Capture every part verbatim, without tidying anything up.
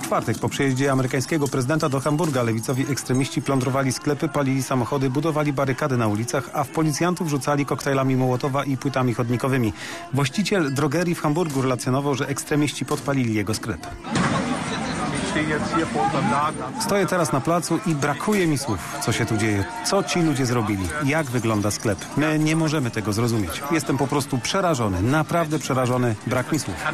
czwartek po przyjeździe amerykańskiego prezydenta do Hamburga lewicowi ekstremiści plądrowali sklepy, palili samochody, budowali barykady na ulicach, a w policjantów rzucali koktajlami Mołotowa i płytami chodnikowymi. Właściciel drogerii w Hamburgu relacjonował, że ekstremiści podpalili jego sklep. Stoję teraz na placu i brakuje mi słów, co się tu dzieje, co ci ludzie zrobili, jak wygląda sklep. My nie możemy tego zrozumieć. Jestem po prostu przerażony, naprawdę przerażony, brak mi słów.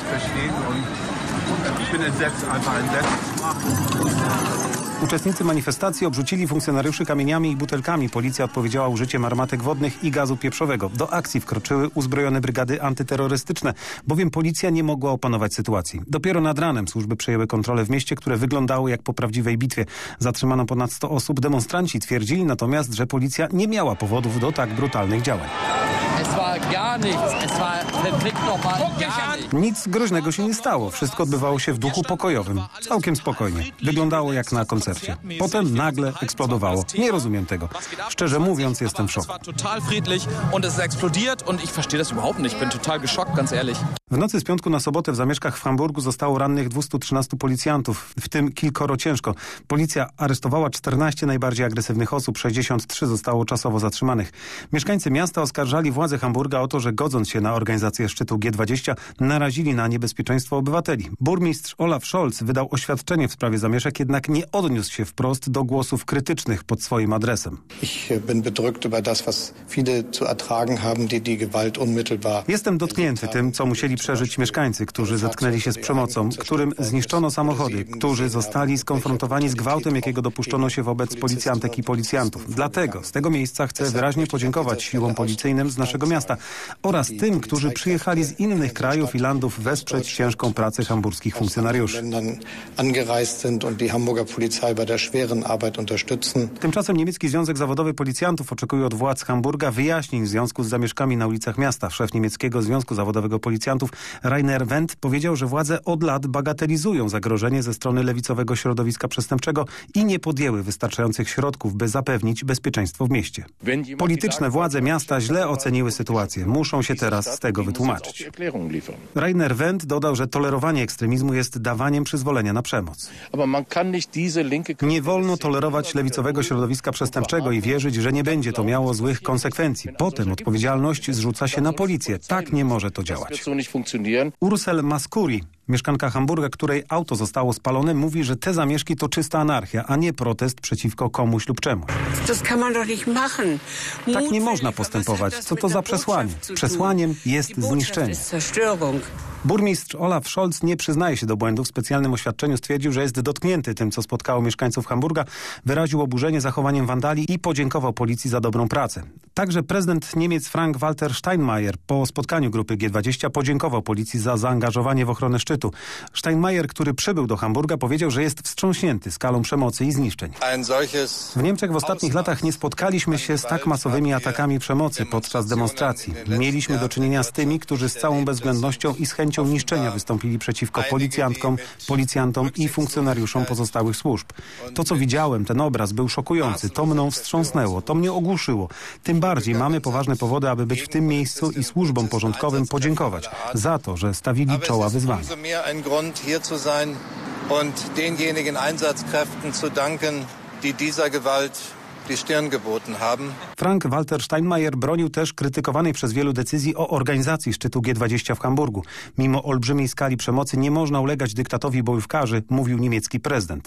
Uczestnicy manifestacji obrzucili funkcjonariuszy kamieniami i butelkami. Policja odpowiedziała użyciem armatek wodnych i gazu pieprzowego. Do akcji wkroczyły uzbrojone brygady antyterrorystyczne, bowiem policja nie mogła opanować sytuacji. Dopiero nad ranem służby przejęły kontrolę w mieście, które wyglądało jak po prawdziwej bitwie. Zatrzymano ponad sto osób. Demonstranci twierdzili natomiast, że policja nie miała powodów do tak brutalnych działań. Nic groźnego się nie stało. Wszystko odbywało się w duchu pokojowym. Całkiem spokojnie. Wyglądało jak na koncercie. Potem nagle eksplodowało. Nie rozumiem tego. Szczerze mówiąc, jestem w szoku. W nocy z piątku na sobotę w zamieszkach w Hamburgu zostało rannych dwieście trzynastu policjantów, w tym kilkoro ciężko. Policja aresztowała czternaście najbardziej agresywnych osób, sześćdziesiąt trzy zostało czasowo zatrzymanych. Mieszkańcy miasta oskarżali władze Hamburga o to, że godząc się na organizację szczytu G dwadzieścia narazili na niebezpieczeństwo obywateli. Burmistrz Olaf Scholz wydał oświadczenie w sprawie zamieszek, jednak nie odniósł się wprost do głosów krytycznych pod swoim adresem. Jestem dotknięty tym, co musieli przeżyć mieszkańcy, którzy zetknęli się z przemocą, którym zniszczono samochody, którzy zostali skonfrontowani z gwałtem, jakiego dopuszczono się wobec policjantek i policjantów. Dlatego z tego miejsca chcę wyraźnie podziękować siłom policyjnym z naszego miasta oraz tym, którzy przyjechali z innych krajów i landów wesprzeć ciężką pracę hamburskich funkcjonariuszy. Tymczasem niemiecki Związek Zawodowy Policjantów oczekuje od władz Hamburga wyjaśnień w związku z zamieszkami na ulicach miasta. Szef niemieckiego Związku Zawodowego Policjantów Rainer Wendt powiedział, że władze od lat bagatelizują zagrożenie ze strony lewicowego środowiska przestępczego i nie podjęły wystarczających środków, by zapewnić bezpieczeństwo w mieście. Polityczne władze miasta źle oceniły sytuację. Muszą się teraz z tego wytłumaczyć. Rainer Wendt dodał, że tolerowanie ekstremizmu jest dawaniem przyzwolenia na przemoc. Nie wolno tolerować lewicowego środowiska przestępczego i wierzyć, że nie będzie to miało złych konsekwencji. Potem odpowiedzialność zrzuca się na policję. Tak nie może to działać. Ursel Maskuri, mieszkanka Hamburga, której auto zostało spalone, mówi, że te zamieszki to czysta anarchia, a nie protest przeciwko komuś lub czemuś. Tak nie można postępować. Co to za przesłanie? Przesłaniem jest zniszczenie. Burmistrz Olaf Scholz nie przyznaje się do błędu. W specjalnym oświadczeniu stwierdził, że jest dotknięty tym, co spotkało mieszkańców Hamburga, wyraził oburzenie zachowaniem wandali i podziękował policji za dobrą pracę. Także prezydent Niemiec Frank-Walter Steinmeier po spotkaniu grupy G dwadzieścia podziękował policji za zaangażowanie w ochronę szczytu. Steinmeier, który przybył do Hamburga, powiedział, że jest wstrząśnięty skalą przemocy i zniszczeń. W Niemczech w ostatnich latach nie spotkaliśmy się z tak masowymi atakami przemocy podczas demonstracji. Mieliśmy do czynienia z tymi, którzy z całą bezwzględnością i z chęcią niszczenia wystąpili przeciwko policjantkom, policjantom i funkcjonariuszom pozostałych służb. To, co widziałem, ten obraz był szokujący. To mną wstrząsnęło, to mnie ogłuszyło. Tym bardziej mamy poważne powody, aby być w tym miejscu i służbom porządkowym podziękować za to, że stawili czoła wyzwaniu. Frank-Walter Steinmeier bronił też krytykowanej przez wielu decyzji o organizacji szczytu G dwadzieścia w Hamburgu. Mimo olbrzymiej skali przemocy nie można ulegać dyktatowi bojówkarzy, mówił niemiecki prezydent.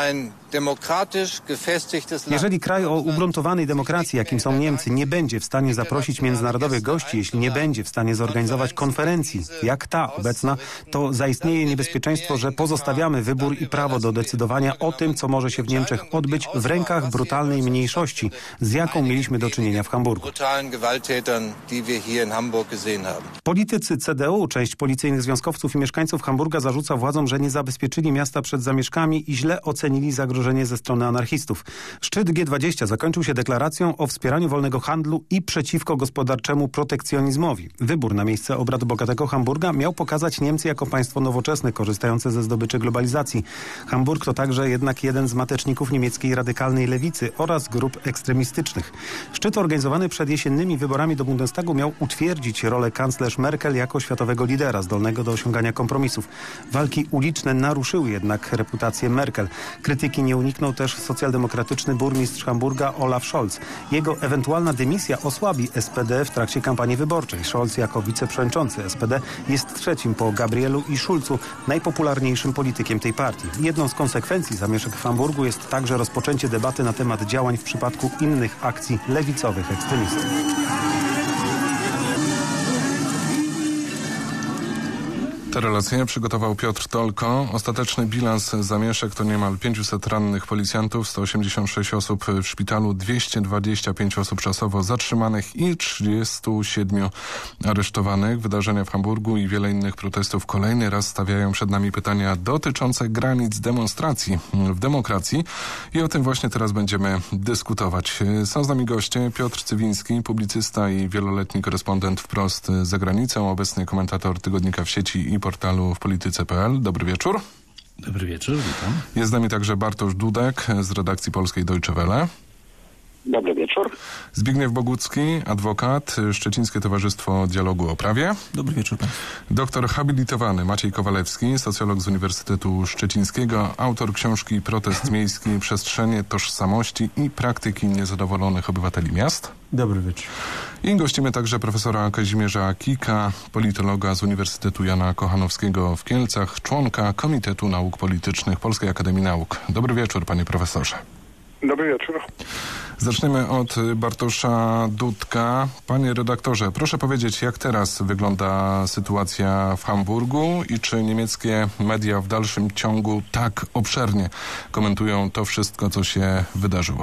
Jeżeli kraj o ugruntowanej demokracji, jakim są Niemcy, nie będzie w stanie zaprosić międzynarodowych gości, jeśli nie będzie w stanie zorganizować konferencji, jak ta obecna, to zaistnieje niebezpieczeństwo, że pozostawiamy wybór i prawo do decydowania o tym, co może się w Niemczech odbyć w rękach brutalnej mniejszości, z jaką mieliśmy do czynienia w Hamburgu. Politycy C D U, część policyjnych związkowców i mieszkańców Hamburga zarzuca władzom, że nie zabezpieczyli miasta przed zamieszkami i źle ocenili zagrożenie ze strony anarchistów. Szczyt G dwadzieścia zakończył się deklaracją o wspieraniu wolnego handlu i przeciwko gospodarczemu protekcjonizmowi. Wybór na miejsce obrad bogatego Hamburga miał pokazać Niemcy jako państwo nowoczesne, korzystające ze zdobyczy globalizacji. Hamburg to także jednak jeden z mateczników niemieckiej radykalnej lewicy oraz wobec grup ekstremistycznych. Szczyt organizowany przed jesiennymi wyborami do Bundestagu miał utwierdzić rolę kanclerz Merkel jako światowego lidera zdolnego do osiągania kompromisów. Walki uliczne naruszyły jednak reputację Merkel. Krytyki nie uniknął też socjaldemokratyczny burmistrz Hamburga Olaf Scholz. Jego ewentualna dymisja osłabi S P D w trakcie kampanii wyborczej. Scholz jako wiceprzewodniczący S P D jest trzecim po Gabrielu i Schulzu najpopularniejszym politykiem tej partii. Jedną z konsekwencji zamieszek w Hamburgu jest także rozpoczęcie debaty na temat działań w przypadku innych akcji lewicowych ekstremistów. Te relacje przygotował Piotr Tolko. Ostateczny bilans zamieszek to niemal pięćset rannych policjantów, sto osiemdziesiąt sześć osób w szpitalu, dwieście dwadzieścia pięć osób czasowo zatrzymanych i trzydzieści siedem aresztowanych. Wydarzenia w Hamburgu i wiele innych protestów kolejny raz stawiają przed nami pytania dotyczące granic demonstracji w demokracji i o tym właśnie teraz będziemy dyskutować. Są z nami goście: Piotr Cywiński, publicysta i wieloletni korespondent Wprost za granicą, obecny komentator tygodnika W Sieci i portalu w polityce kropka p l. Dobry wieczór. Dobry wieczór, witam. Jest z nami także Bartosz Dudek z redakcji polskiej Deutsche Welle. Dobry wieczór. Zbigniew Bogucki, adwokat, Szczecińskie Towarzystwo Dialogu o Prawie. Dobry wieczór państwu. Doktor habilitowany Maciej Kowalewski, socjolog z Uniwersytetu Szczecińskiego, autor książki Protest miejski, przestrzenie tożsamości i praktyki niezadowolonych obywateli miast. Dobry wieczór. I gościmy także profesora Kazimierza Kika, politologa z Uniwersytetu Jana Kochanowskiego w Kielcach, członka Komitetu Nauk Politycznych Polskiej Akademii Nauk. Dobry wieczór, panie profesorze. Dobry wieczór. Zaczniemy od Bartosza Dudka. Panie redaktorze, proszę powiedzieć, jak teraz wygląda sytuacja w Hamburgu i czy niemieckie media w dalszym ciągu tak obszernie komentują to wszystko, co się wydarzyło?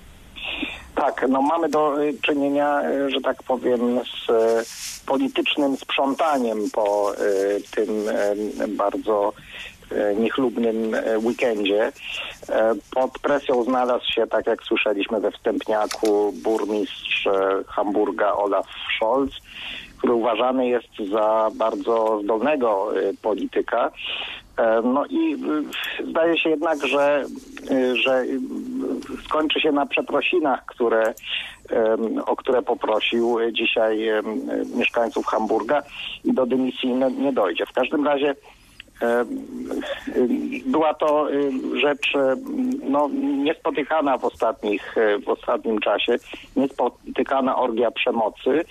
Tak, no mamy do czynienia, że tak powiem, z politycznym sprzątaniem po tym bardzo niechlubnym weekendzie. Pod presją znalazł się, tak jak słyszeliśmy we wstępniaku, burmistrz Hamburga Olaf Scholz, który uważany jest za bardzo zdolnego polityka. No i zdaje się jednak, że, że skończy się na przeprosinach, które, o które poprosił dzisiaj mieszkańców Hamburga i do dymisji nie, nie dojdzie. W każdym razie była to rzecz no, niespotykana w, ostatnich, w ostatnim czasie, niespotykana orgia przemocy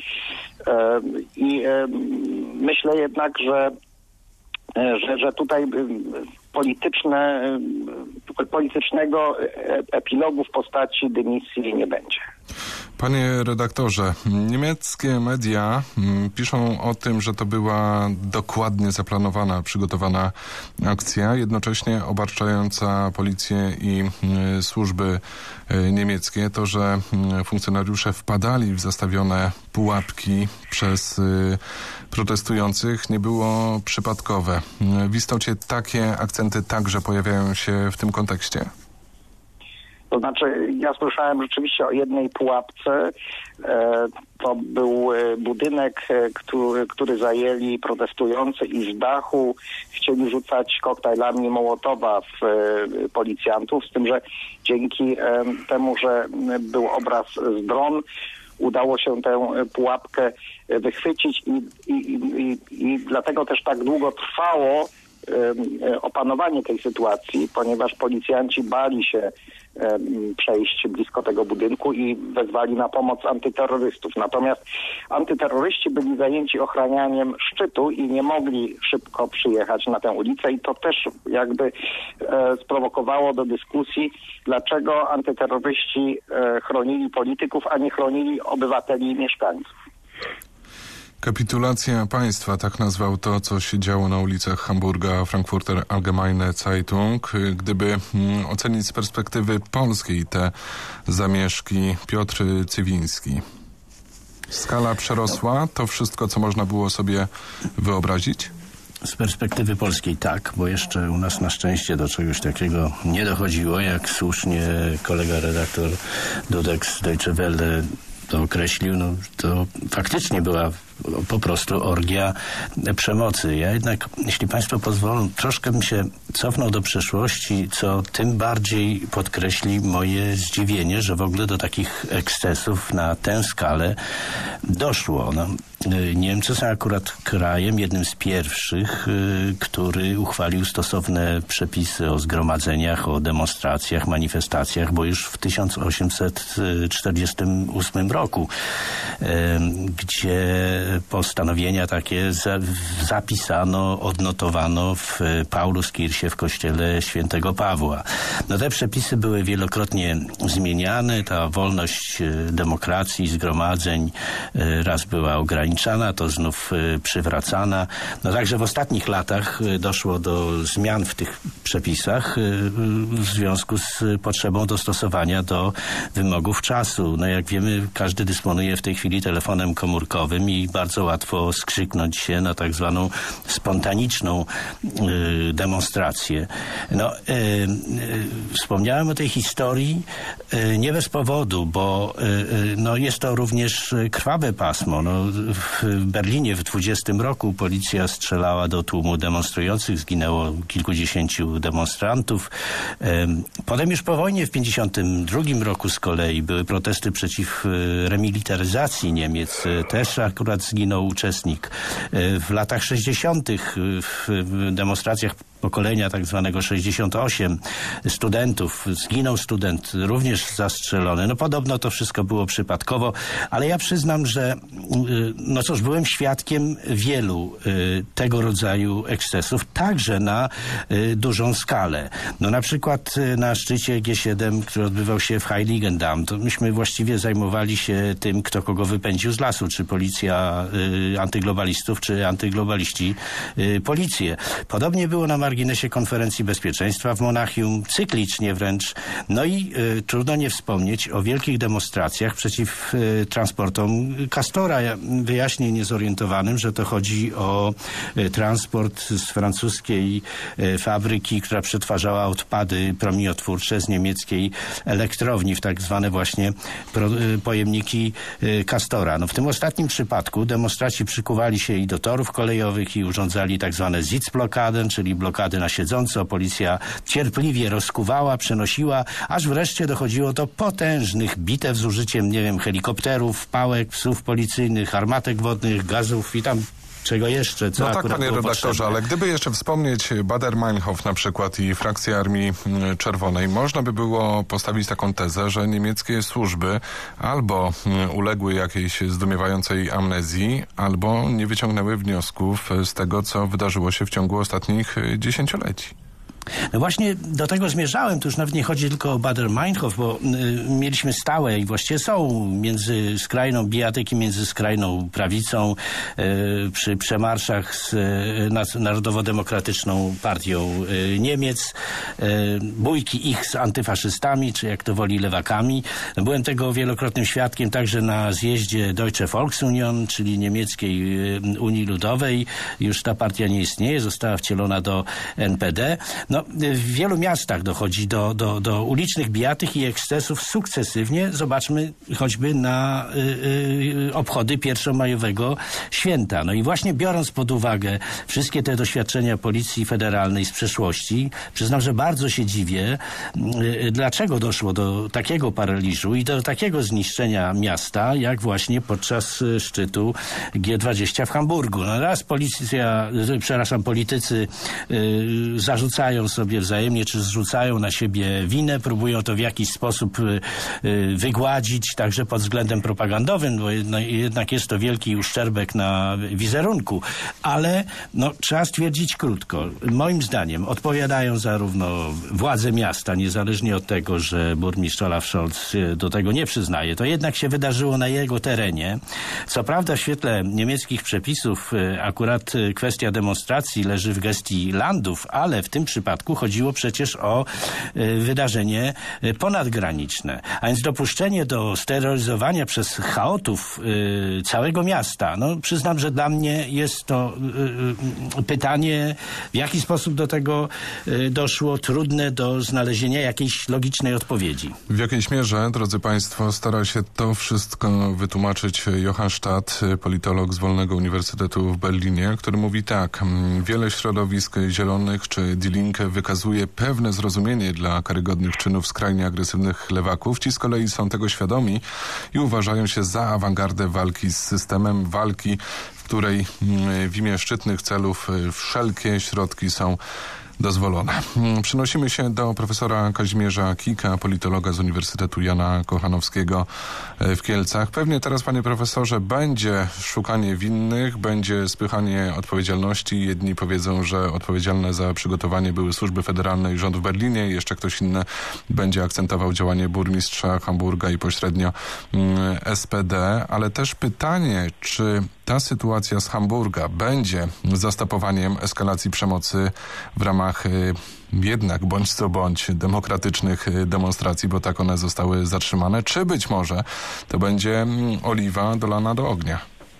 i myślę jednak, że, że, że tutaj polityczne, politycznego epilogu w postaci dymisji nie będzie. Panie redaktorze, niemieckie media piszą o tym, że to była dokładnie zaplanowana, przygotowana akcja, jednocześnie obarczająca policję i służby niemieckie. To, że funkcjonariusze wpadali w zastawione pułapki przez protestujących, nie było przypadkowe. W istocie takie akcenty także pojawiają się w tym kontekście. To znaczy, ja słyszałem rzeczywiście o jednej pułapce. To był budynek, który, który zajęli protestujący i z dachu chcieli rzucać koktajlami Mołotowa w policjantów, z tym, że dzięki temu, że był obraz z dron, udało się tę pułapkę wychwycić i, i, i, i dlatego też tak długo trwało opanowanie tej sytuacji, ponieważ policjanci bali się przejść blisko tego budynku i wezwali na pomoc antyterrorystów. Natomiast antyterroryści byli zajęci ochranianiem szczytu i nie mogli szybko przyjechać na tę ulicę i to też jakby e, sprowokowało do dyskusji, dlaczego antyterroryści e, chronili polityków, a nie chronili obywateli i mieszkańców. Kapitulacja państwa, tak nazwał to, co się działo na ulicach Hamburga Frankfurter Allgemeine Zeitung. Gdyby mm, ocenić z perspektywy polskiej te zamieszki, Piotr Cywiński. Skala przerosła to wszystko, co można było sobie wyobrazić? Z perspektywy polskiej tak, bo jeszcze u nas na szczęście do czegoś takiego nie dochodziło, jak słusznie kolega redaktor Dudek z Deutsche Welle to określił, no to faktycznie była po prostu orgia przemocy. Ja jednak, jeśli państwo pozwolą, troszkę bym się cofnął do przeszłości, co tym bardziej podkreśli moje zdziwienie, że w ogóle do takich ekscesów na tę skalę doszło. No, Niemcy są akurat krajem, jednym z pierwszych, który uchwalił stosowne przepisy o zgromadzeniach, o demonstracjach, manifestacjach, bo już w tysiąc osiemset czterdziestym ósmym roku, gdzie postanowienia takie zapisano, odnotowano w Pauluskirche w kościele świętego Pawła. No te przepisy były wielokrotnie zmieniane, ta wolność demokracji, zgromadzeń raz była ograniczana, to znów przywracana. No także w ostatnich latach doszło do zmian w tych przepisach w związku z potrzebą dostosowania do wymogów czasu. No jak wiemy, każdy dysponuje w tej chwili telefonem komórkowym i bardzo łatwo skrzyknąć się na tak zwaną spontaniczną y, demonstrację. No, y, y, wspomniałem o tej historii y, nie bez powodu, bo y, y, no jest to również krwawe pasmo. No, w Berlinie w dwudziestym roku policja strzelała do tłumu demonstrujących, zginęło kilkudziesięciu demonstrantów. Y, potem już po wojnie w pięćdziesiątym drugim roku z kolei były protesty przeciw y, remilitaryzacji Niemiec. Y, też akurat zginął uczestnik. Y, w latach sześćdziesiątych w demonstracjach pokolenia tak zwanego sześćdziesiąt osiem studentów. Zginął student, również zastrzelony. No podobno to wszystko było przypadkowo, ale ja przyznam, że no cóż, byłem świadkiem wielu y, tego rodzaju ekscesów, także na y, dużą skalę. No na przykład y, na szczycie G siedem, który odbywał się w Heiligendamm, to myśmy właściwie zajmowali się tym, kto kogo wypędził z lasu, czy policja y, antyglobalistów, czy antyglobaliści y, policję. Podobnie było na marginesie konferencji bezpieczeństwa w Monachium, cyklicznie wręcz. No i y, trudno nie wspomnieć o wielkich demonstracjach przeciw y, transportom Castora. Ja wyjaśnię niezorientowanym, że to chodzi o y, transport z francuskiej y, fabryki, która przetwarzała odpady promieniotwórcze z niemieckiej elektrowni w tak zwane właśnie pro, y, pojemniki y, Castora. No w tym ostatnim przypadku demonstraci przykuwali się i do torów kolejowych i urządzali tak zwane Sitzblockaden, czyli blokady na siedząco. Policja cierpliwie rozkuwała, przenosiła, aż wreszcie dochodziło do potężnych bitew z użyciem, nie wiem, helikopterów, pałek, psów policyjnych, armatek wodnych, gazów i tam czego jeszcze, co No tak, akurat panie było redaktorze, potrzebne. ale gdyby jeszcze wspomnieć Baader-Meinhof na przykład i frakcję Armii Czerwonej, można by było postawić taką tezę, że niemieckie służby albo uległy jakiejś zdumiewającej amnezji, albo nie wyciągnęły wniosków z tego, co wydarzyło się w ciągu ostatnich dziesięcioleci. No właśnie do tego zmierzałem. Tu już nawet nie chodzi tylko o Baader-Meinhof, bo y, mieliśmy stałe i właściwie są między skrajną bijatyki, między skrajną prawicą y, przy przemarszach z y, Narodowo-Demokratyczną Partią y, Niemiec, y, bójki ich z antyfaszystami, czy jak to woli lewakami. Byłem tego wielokrotnym świadkiem także na zjeździe Deutsche Volksunion, czyli niemieckiej y, Unii Ludowej. Już ta partia nie istnieje, została wcielona do N P D. No, w wielu miastach dochodzi do, do, do ulicznych bijatyk i ekscesów sukcesywnie. Zobaczmy choćby na y, y, obchody pierwszomajowego święta. No i właśnie biorąc pod uwagę wszystkie te doświadczenia Policji Federalnej z przeszłości, przyznam, że bardzo się dziwię, y, dlaczego doszło do takiego paraliżu i do takiego zniszczenia miasta, jak właśnie podczas szczytu G dwadzieścia w Hamburgu. No raz policja, y, przepraszam, politycy y, zarzucają sobie wzajemnie, czy zrzucają na siebie winę, próbują to w jakiś sposób y, y, wygładzić, także pod względem propagandowym, bo jedno, jednak jest to wielki uszczerbek na wizerunku, ale no, trzeba stwierdzić krótko. Moim zdaniem odpowiadają zarówno władze miasta, niezależnie od tego, że burmistrz Olaf Scholz do tego nie przyznaje. To jednak się wydarzyło na jego terenie. Co prawda w świetle niemieckich przepisów y, akurat y, kwestia demonstracji leży w gestii landów, ale w tym przypadku chodziło przecież o y, wydarzenie y, ponadgraniczne. A więc dopuszczenie do steroryzowania przez chaotów y, całego miasta. No przyznam, że dla mnie jest to y, y, pytanie, w jaki sposób do tego y, doszło, trudne do znalezienia jakiejś logicznej odpowiedzi. W jakiejś mierze, drodzy państwo, stara się to wszystko wytłumaczyć Johann Stadt, politolog z Wolnego Uniwersytetu w Berlinie, który mówi tak: wiele środowisk zielonych czy Die Linke wykazuje pewne zrozumienie dla karygodnych czynów skrajnie agresywnych lewaków. Ci z kolei są tego świadomi i uważają się za awangardę walki z systemem, walki, w której w imię szczytnych celów wszelkie środki są dozwolone. Przenosimy się do profesora Kazimierza Kika, politologa z Uniwersytetu Jana Kochanowskiego w Kielcach. Pewnie teraz, panie profesorze, będzie szukanie winnych, będzie spychanie odpowiedzialności. Jedni powiedzą, że odpowiedzialne za przygotowanie były służby federalne i rząd w Berlinie. Jeszcze ktoś inny będzie akcentował działanie burmistrza Hamburga i pośrednio S P D. Ale też pytanie, czy ta sytuacja z Hamburga będzie zastopowaniem eskalacji przemocy w ramach jednak bądź co bądź demokratycznych demonstracji, bo tak one zostały zatrzymane, czy być może to będzie oliwa dolana do ognia?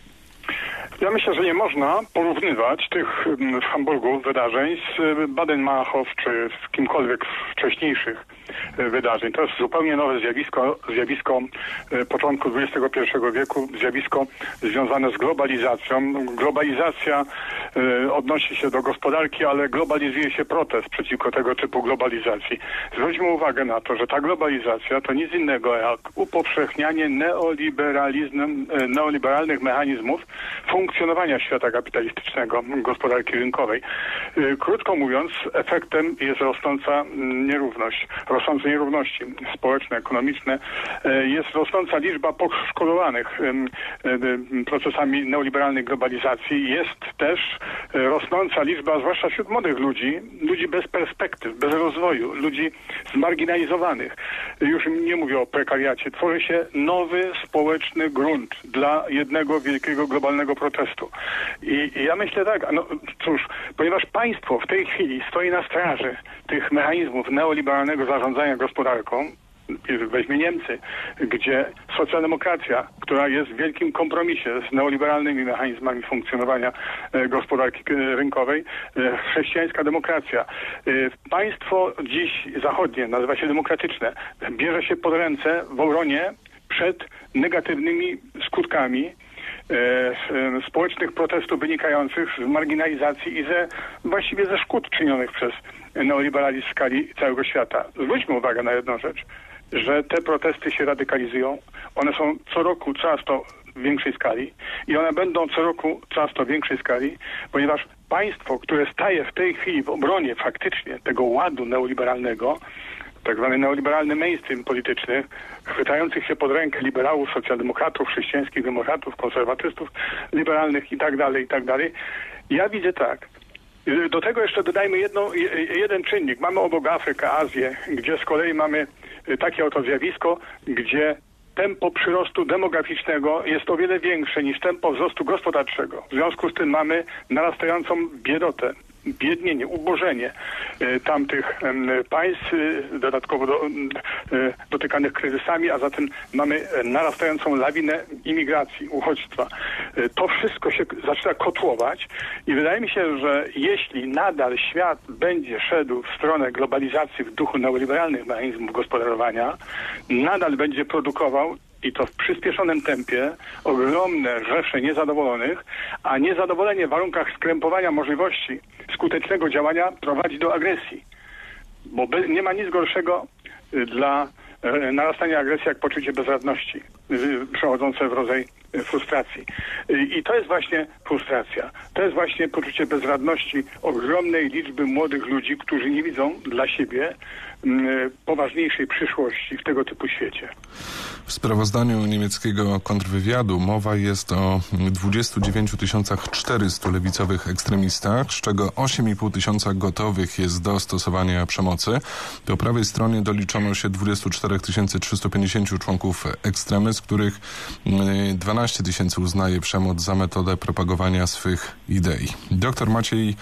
Ja myślę, że nie można porównywać tych w Hamburgu wydarzeń z Baden-Machów czy z kimkolwiek wcześniejszych wydarzeń. To jest zupełnie nowe zjawisko, zjawisko początku dwudziestego pierwszego wieku, zjawisko związane z globalizacją. Globalizacja odnosi się do gospodarki, ale globalizuje się protest przeciwko tego typu globalizacji. Zwróćmy uwagę na to, że ta globalizacja to nic innego jak upowszechnianie neoliberalizmem, neoliberalnych mechanizmów funkcjonowania świata kapitalistycznego, gospodarki rynkowej. Krótko mówiąc, efektem jest rosnąca nierówność. Rosnące nierówności społeczne, ekonomiczne, jest rosnąca liczba poszkodowanych procesami neoliberalnej globalizacji. Jest też rosnąca liczba, zwłaszcza wśród młodych ludzi, ludzi bez perspektyw, bez rozwoju, ludzi zmarginalizowanych. Już nie mówię o prekariacie. Tworzy się nowy społeczny grunt dla jednego wielkiego globalnego protestu. I, i ja myślę tak, no cóż, ponieważ państwo w tej chwili stoi na straży tych mechanizmów neoliberalnego zarządzania gospodarką, weźmy Niemcy, gdzie socjaldemokracja, która jest w wielkim kompromisie z neoliberalnymi mechanizmami funkcjonowania gospodarki rynkowej, chrześcijańska demokracja. Państwo dziś zachodnie, nazywa się demokratyczne, bierze się pod ręce w obronie przed negatywnymi skutkami e, społecznych protestów wynikających z marginalizacji i ze właściwie ze szkód czynionych przez neoliberalizm w skali całego świata. Zwróćmy uwagę na jedną rzecz, że te protesty się radykalizują. One są co roku coraz to w większej skali i one będą co roku coraz to w większej skali, ponieważ państwo, które staje w tej chwili w obronie faktycznie tego ładu neoliberalnego, tak zwany neoliberalny mainstream polityczny, chwytających się pod rękę liberałów, socjaldemokratów, chrześcijańskich demokratów, konserwatystów liberalnych i tak dalej, i tak dalej. Ja widzę tak. Do tego jeszcze dodajmy jedno, jeden czynnik. Mamy obok Afrykę, Azję, gdzie z kolei mamy takie oto zjawisko, gdzie tempo przyrostu demograficznego jest o wiele większe niż tempo wzrostu gospodarczego. W związku z tym mamy narastającą biedotę, biednienie, ubożenie e, tamtych e, państw, e, dodatkowo do, e, dotykanych kryzysami, a zatem mamy narastającą lawinę imigracji, uchodźstwa. E, to wszystko się zaczyna kotłować i wydaje mi się, że jeśli nadal świat będzie szedł w stronę globalizacji w duchu neoliberalnych mechanizmów gospodarowania, nadal będzie produkował i to w przyspieszonym tempie, ogromne rzesze niezadowolonych, a niezadowolenie w warunkach skrępowania możliwości skutecznego działania prowadzi do agresji. Bo be, nie ma nic gorszego dla e, narastania agresji jak poczucie bezradności, e, przechodzące w rodzaj e, frustracji. E, I to jest właśnie frustracja. To jest właśnie poczucie bezradności ogromnej liczby młodych ludzi, którzy nie widzą dla siebie m, poważniejszej przyszłości w tego typu świecie. W sprawozdaniu niemieckiego kontrwywiadu mowa jest o dwudziestu dziewięciu tysiącach czterystu lewicowych ekstremistach, z czego osiem i pół tysiąca gotowych jest do stosowania przemocy. Po prawej stronie doliczono się dwadzieścia cztery tysiące trzysta pięćdziesiąt członków ekstremy, z których dwanaście tysięcy uznaje przemoc za metodę propagowania swych idei. Doktor Maciej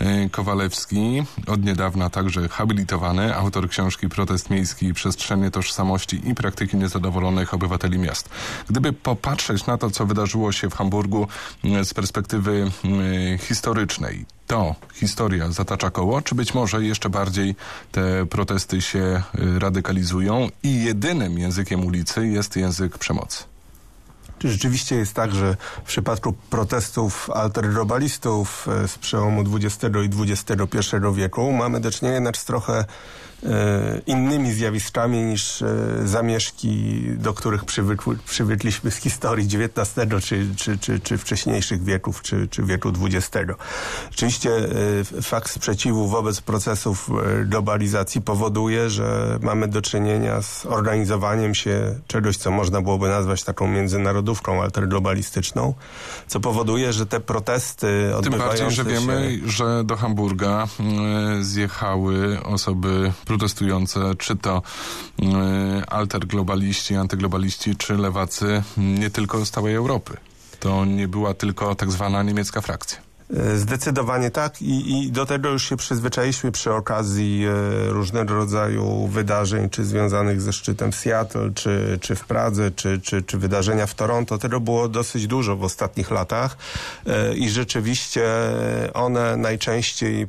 Kowalewski, od niedawna także habilitowany, autor książki Protest miejski i przestrzenie tożsamości i praktyki niezadowolonych obywateli miast. Gdyby popatrzeć na to, co wydarzyło się w Hamburgu z perspektywy y, historycznej, to historia zatacza koło, czy być może jeszcze bardziej te protesty się y, radykalizują i jedynym językiem ulicy jest język przemocy? Czy rzeczywiście jest tak, że w przypadku protestów alterglobalistów z przełomu dwudziestego i dwudziestego pierwszego wieku mamy do czynienia jednak z trochę innymi zjawiskami niż zamieszki, do których przywykły, przywykliśmy z historii dziewiętnastego czy, czy, czy, czy wcześniejszych wieków, czy, czy wieku dwudziestego. Oczywiście fakt sprzeciwu wobec procesów globalizacji powoduje, że mamy do czynienia z organizowaniem się czegoś, co można byłoby nazwać taką międzynarodówką alterglobalistyczną, co powoduje, że te protesty odbywające się... Tym bardziej, że wiemy, się... że do Hamburga zjechały osoby protestujące, czy to y, alterglobaliści, antyglobaliści, czy lewacy, nie tylko z całej Europy. To nie była tylko tak zwana niemiecka frakcja. Zdecydowanie tak i, i do tego już się przyzwyczailiśmy przy okazji e, różnego rodzaju wydarzeń, czy związanych ze szczytem w Seattle, czy, czy w Pradze, czy, czy, czy wydarzenia w Toronto. Tego było dosyć dużo w ostatnich latach e, i rzeczywiście one najczęściej y,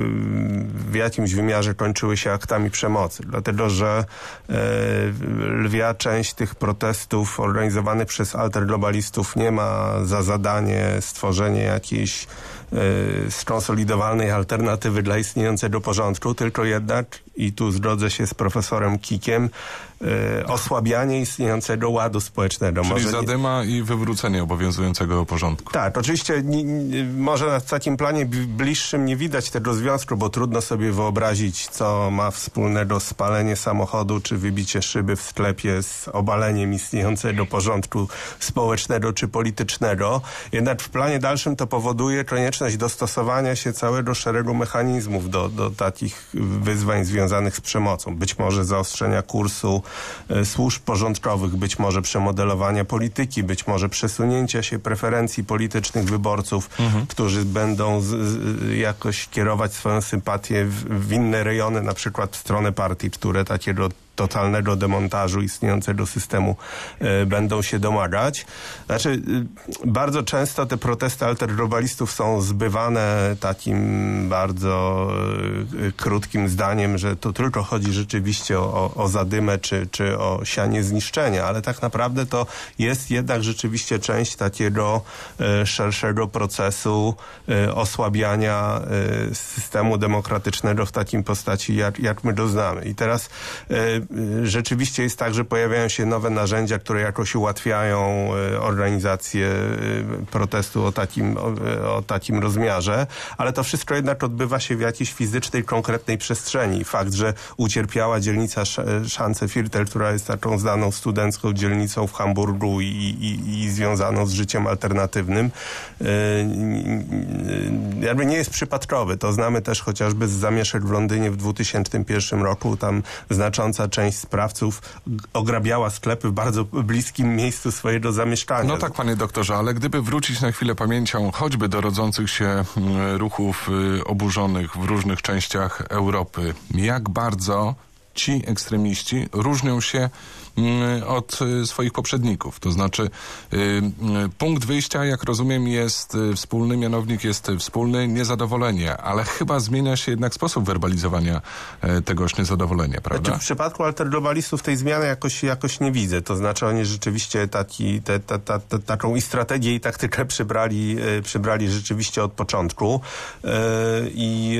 w jakimś wymiarze kończyły się aktami przemocy, dlatego że e, lwia część tych protestów organizowanych przez alterglobalistów nie ma za zadanie stworzenie jakiejś skonsolidowanej alternatywy dla istniejącego porządku, tylko jednak, i tu zgodzę się z profesorem Kikiem, y, osłabianie istniejącego ładu społecznego. Czyli może zadyma nie... i wywrócenie obowiązującego porządku. Tak, oczywiście nie, nie, może na takim planie bliższym nie widać tego związku, bo trudno sobie wyobrazić, co ma wspólnego spalenie samochodu, czy wybicie szyby w sklepie z obaleniem istniejącego porządku społecznego czy politycznego. Jednak w planie dalszym to powoduje konieczność dostosowania się całego szeregu mechanizmów do, do takich wyzwań związanych z przemocą. Być może zaostrzenia kursu e, służb porządkowych, być może przemodelowania polityki, być może przesunięcia się preferencji politycznych wyborców, mhm. którzy będą z, z, jakoś kierować swoją sympatię w, w inne rejony, na przykład w stronę partii, które takiego totalnego demontażu istniejącego systemu e, będą się domagać. Znaczy, e, bardzo często te protesty alterglobalistów są zbywane takim bardzo e, krótkim zdaniem, że to tylko chodzi rzeczywiście o, o zadymę czy, czy o sianie zniszczenia, ale tak naprawdę to jest jednak rzeczywiście część takiego e, szerszego procesu e, osłabiania e, systemu demokratycznego w takim postaci, jak, jak my go znamy. I teraz e, rzeczywiście jest tak, że pojawiają się nowe narzędzia, które jakoś ułatwiają organizację protestu o takim, o, o takim rozmiarze, ale to wszystko jednak odbywa się w jakiejś fizycznej, konkretnej przestrzeni. Fakt, że ucierpiała dzielnica Schanze-Viertel, która jest taką znaną studencką dzielnicą w Hamburgu i, i, i związaną z życiem alternatywnym, jakby nie jest przypadkowy. To znamy też chociażby z zamieszek w Londynie w dwutysięcznym pierwszym roku. Tam znacząca część sprawców ograbiała sklepy w bardzo bliskim miejscu swojego zamieszkania. No tak, panie doktorze, ale gdyby wrócić na chwilę pamięcią choćby do rodzących się ruchów oburzonych w różnych częściach Europy, jak bardzo ci ekstremiści różnią się od swoich poprzedników. To znaczy punkt wyjścia, jak rozumiem, jest wspólny, mianownik jest wspólny, niezadowolenie, ale chyba zmienia się jednak sposób werbalizowania tegoż niezadowolenia, prawda? Znaczy, w przypadku alterglobalistów tej zmiany jakoś, jakoś nie widzę. To znaczy oni rzeczywiście taki, te, ta, ta, ta, taką i strategię i taktykę przybrali, przybrali rzeczywiście od początku i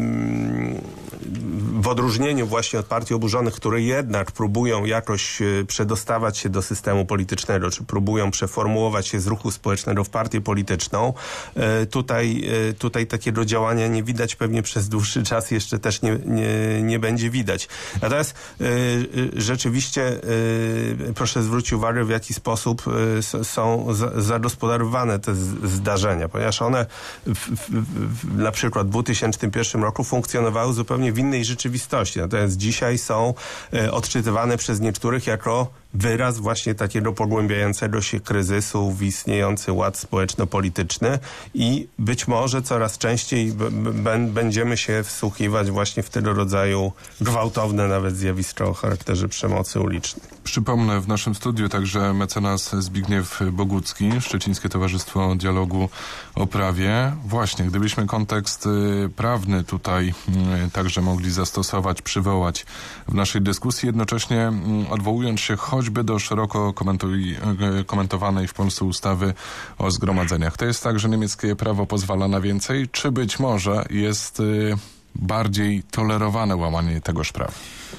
w odróżnieniu właśnie od partii oburzonych, które jednak próbują jakoś przedostawać się do systemu politycznego, czy próbują przeformułować się z ruchu społecznego w partię polityczną. Tutaj, tutaj takiego działania nie widać, pewnie przez dłuższy czas jeszcze też nie, nie, nie będzie widać. Natomiast rzeczywiście proszę zwrócić uwagę, w jaki sposób są zagospodarowane te zdarzenia, ponieważ one w, w, w, na przykład w dwa tysiące pierwszym roku funkcjonowały zupełnie w innej rzeczywistości. Natomiast dzisiaj są odczytywane przez niektórych jako wyraz właśnie takiego pogłębiającego się kryzysu w istniejący ład społeczno-polityczny i być może coraz częściej będziemy się wsłuchiwać właśnie w tego rodzaju gwałtowne nawet zjawiska o charakterze przemocy ulicznej. Przypomnę, w naszym studiu także mecenas Zbigniew Bogucki, Szczecińskie Towarzystwo Dialogu o Prawie. Właśnie, gdybyśmy kontekst prawny tutaj także mogli zastosować, przywołać w naszej dyskusji, jednocześnie odwołując się choć choćby do szeroko komentuj, komentowanej w Polsce ustawy o zgromadzeniach. To jest tak, że niemieckie prawo pozwala na więcej, czy być może jest y, bardziej tolerowane łamanie tegoż prawa?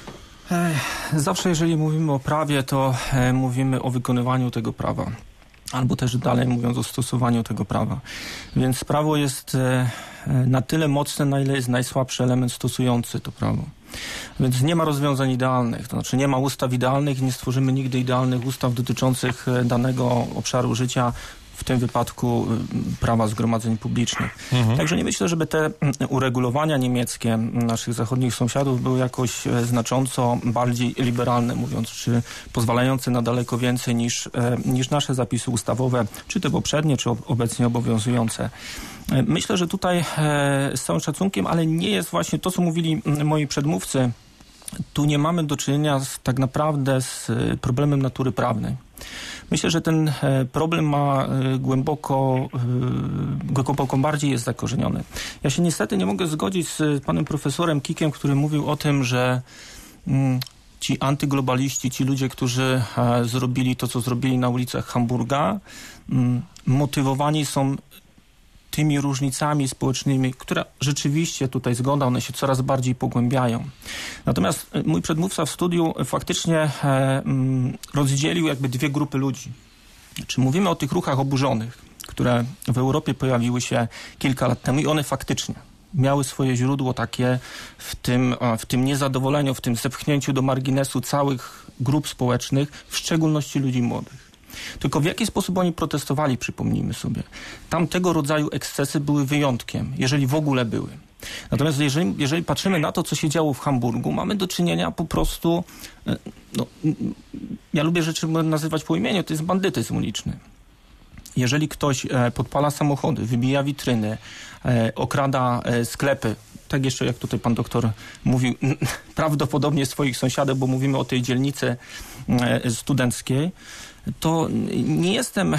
Zawsze jeżeli mówimy o prawie, to e, mówimy o wykonywaniu tego prawa. Albo też dalej mówiąc o stosowaniu tego prawa. Więc prawo jest e, na tyle mocne, na ile jest najsłabszy element stosujący to prawo. Więc nie ma rozwiązań idealnych, to znaczy nie ma ustaw idealnych i nie stworzymy nigdy idealnych ustaw dotyczących danego obszaru życia, w tym wypadku prawa zgromadzeń publicznych. Mhm. Także nie myślę, żeby te uregulowania niemieckie naszych zachodnich sąsiadów były jakoś znacząco bardziej liberalne, mówiąc, czy pozwalające na daleko więcej niż, niż nasze zapisy ustawowe, czy te poprzednie, czy obecnie obowiązujące. Myślę, że tutaj z całym szacunkiem, ale nie jest właśnie to, co mówili moi przedmówcy. Tu nie mamy do czynienia z, tak naprawdę z problemem natury prawnej. Myślę, że ten problem ma głęboko, głęboko bardziej jest zakorzeniony. Ja się niestety nie mogę zgodzić z panem profesorem Kikiem, który mówił o tym, że ci antyglobaliści, ci ludzie, którzy zrobili to, co zrobili na ulicach Hamburga, motywowani są tymi różnicami społecznymi, które rzeczywiście tutaj zgoda, one się coraz bardziej pogłębiają. Natomiast mój przedmówca w studiu faktycznie e, m, rozdzielił jakby dwie grupy ludzi. Czy mówimy o tych ruchach oburzonych, które w Europie pojawiły się kilka lat temu i one faktycznie miały swoje źródło takie w tym, w tym niezadowoleniu, w tym zepchnięciu do marginesu całych grup społecznych, w szczególności ludzi młodych. Tylko w jaki sposób oni protestowali, przypomnijmy sobie. Tam tego rodzaju ekscesy były wyjątkiem, jeżeli w ogóle były. Natomiast jeżeli, jeżeli patrzymy na to, co się działo w Hamburgu, mamy do czynienia po prostu, no, ja lubię rzeczy nazywać po imieniu, to jest bandytyzm uliczny. Jeżeli ktoś podpala samochody, wybija witryny, okrada sklepy, tak jeszcze jak tutaj pan doktor mówił, prawdopodobnie swoich sąsiadów, bo mówimy o tej dzielnicy studenckiej, to nie jestem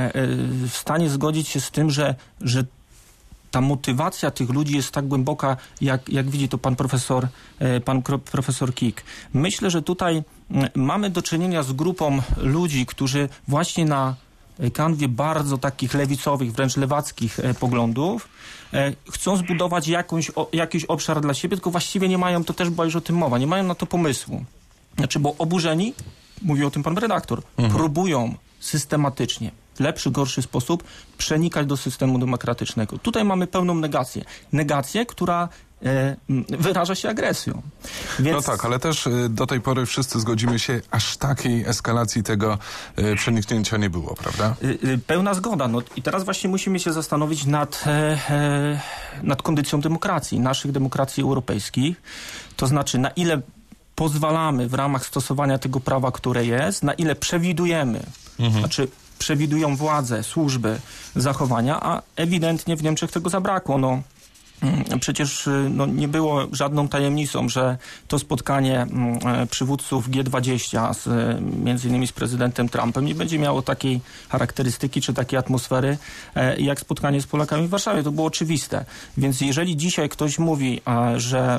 w stanie zgodzić się z tym, że, że ta motywacja tych ludzi jest tak głęboka, jak, jak widzi to pan profesor, pan profesor Kik. Myślę, że tutaj mamy do czynienia z grupą ludzi, którzy właśnie na kanwie bardzo takich lewicowych, wręcz lewackich poglądów chcą zbudować jakąś, o, jakiś obszar dla siebie, tylko właściwie nie mają, to też była już o tym mowa, nie mają na to pomysłu. Znaczy, bo oburzeni, mówi o tym pan redaktor, mhm. próbują systematycznie, w lepszy, gorszy sposób przenikać do systemu demokratycznego. Tutaj mamy pełną negację. Negację, która e, wyraża się agresją. Więc... No tak, ale też do tej pory wszyscy zgodzimy się, aż takiej eskalacji tego e, przeniknięcia nie było, prawda? E, pełna zgoda. No i teraz właśnie musimy się zastanowić nad, e, e, nad kondycją demokracji, naszych demokracji europejskich. To znaczy, na ile pozwalamy w ramach stosowania tego prawa, które jest, na ile przewidujemy, mhm. znaczy przewidują władze, służby, zachowania, a ewidentnie w Niemczech tego zabrakło. No, przecież no, nie było żadną tajemnicą, że to spotkanie przywódców G dwadzieścia z, między innymi z prezydentem Trumpem nie będzie miało takiej charakterystyki czy takiej atmosfery jak spotkanie z Polakami w Warszawie. To było oczywiste. Więc jeżeli dzisiaj ktoś mówi, że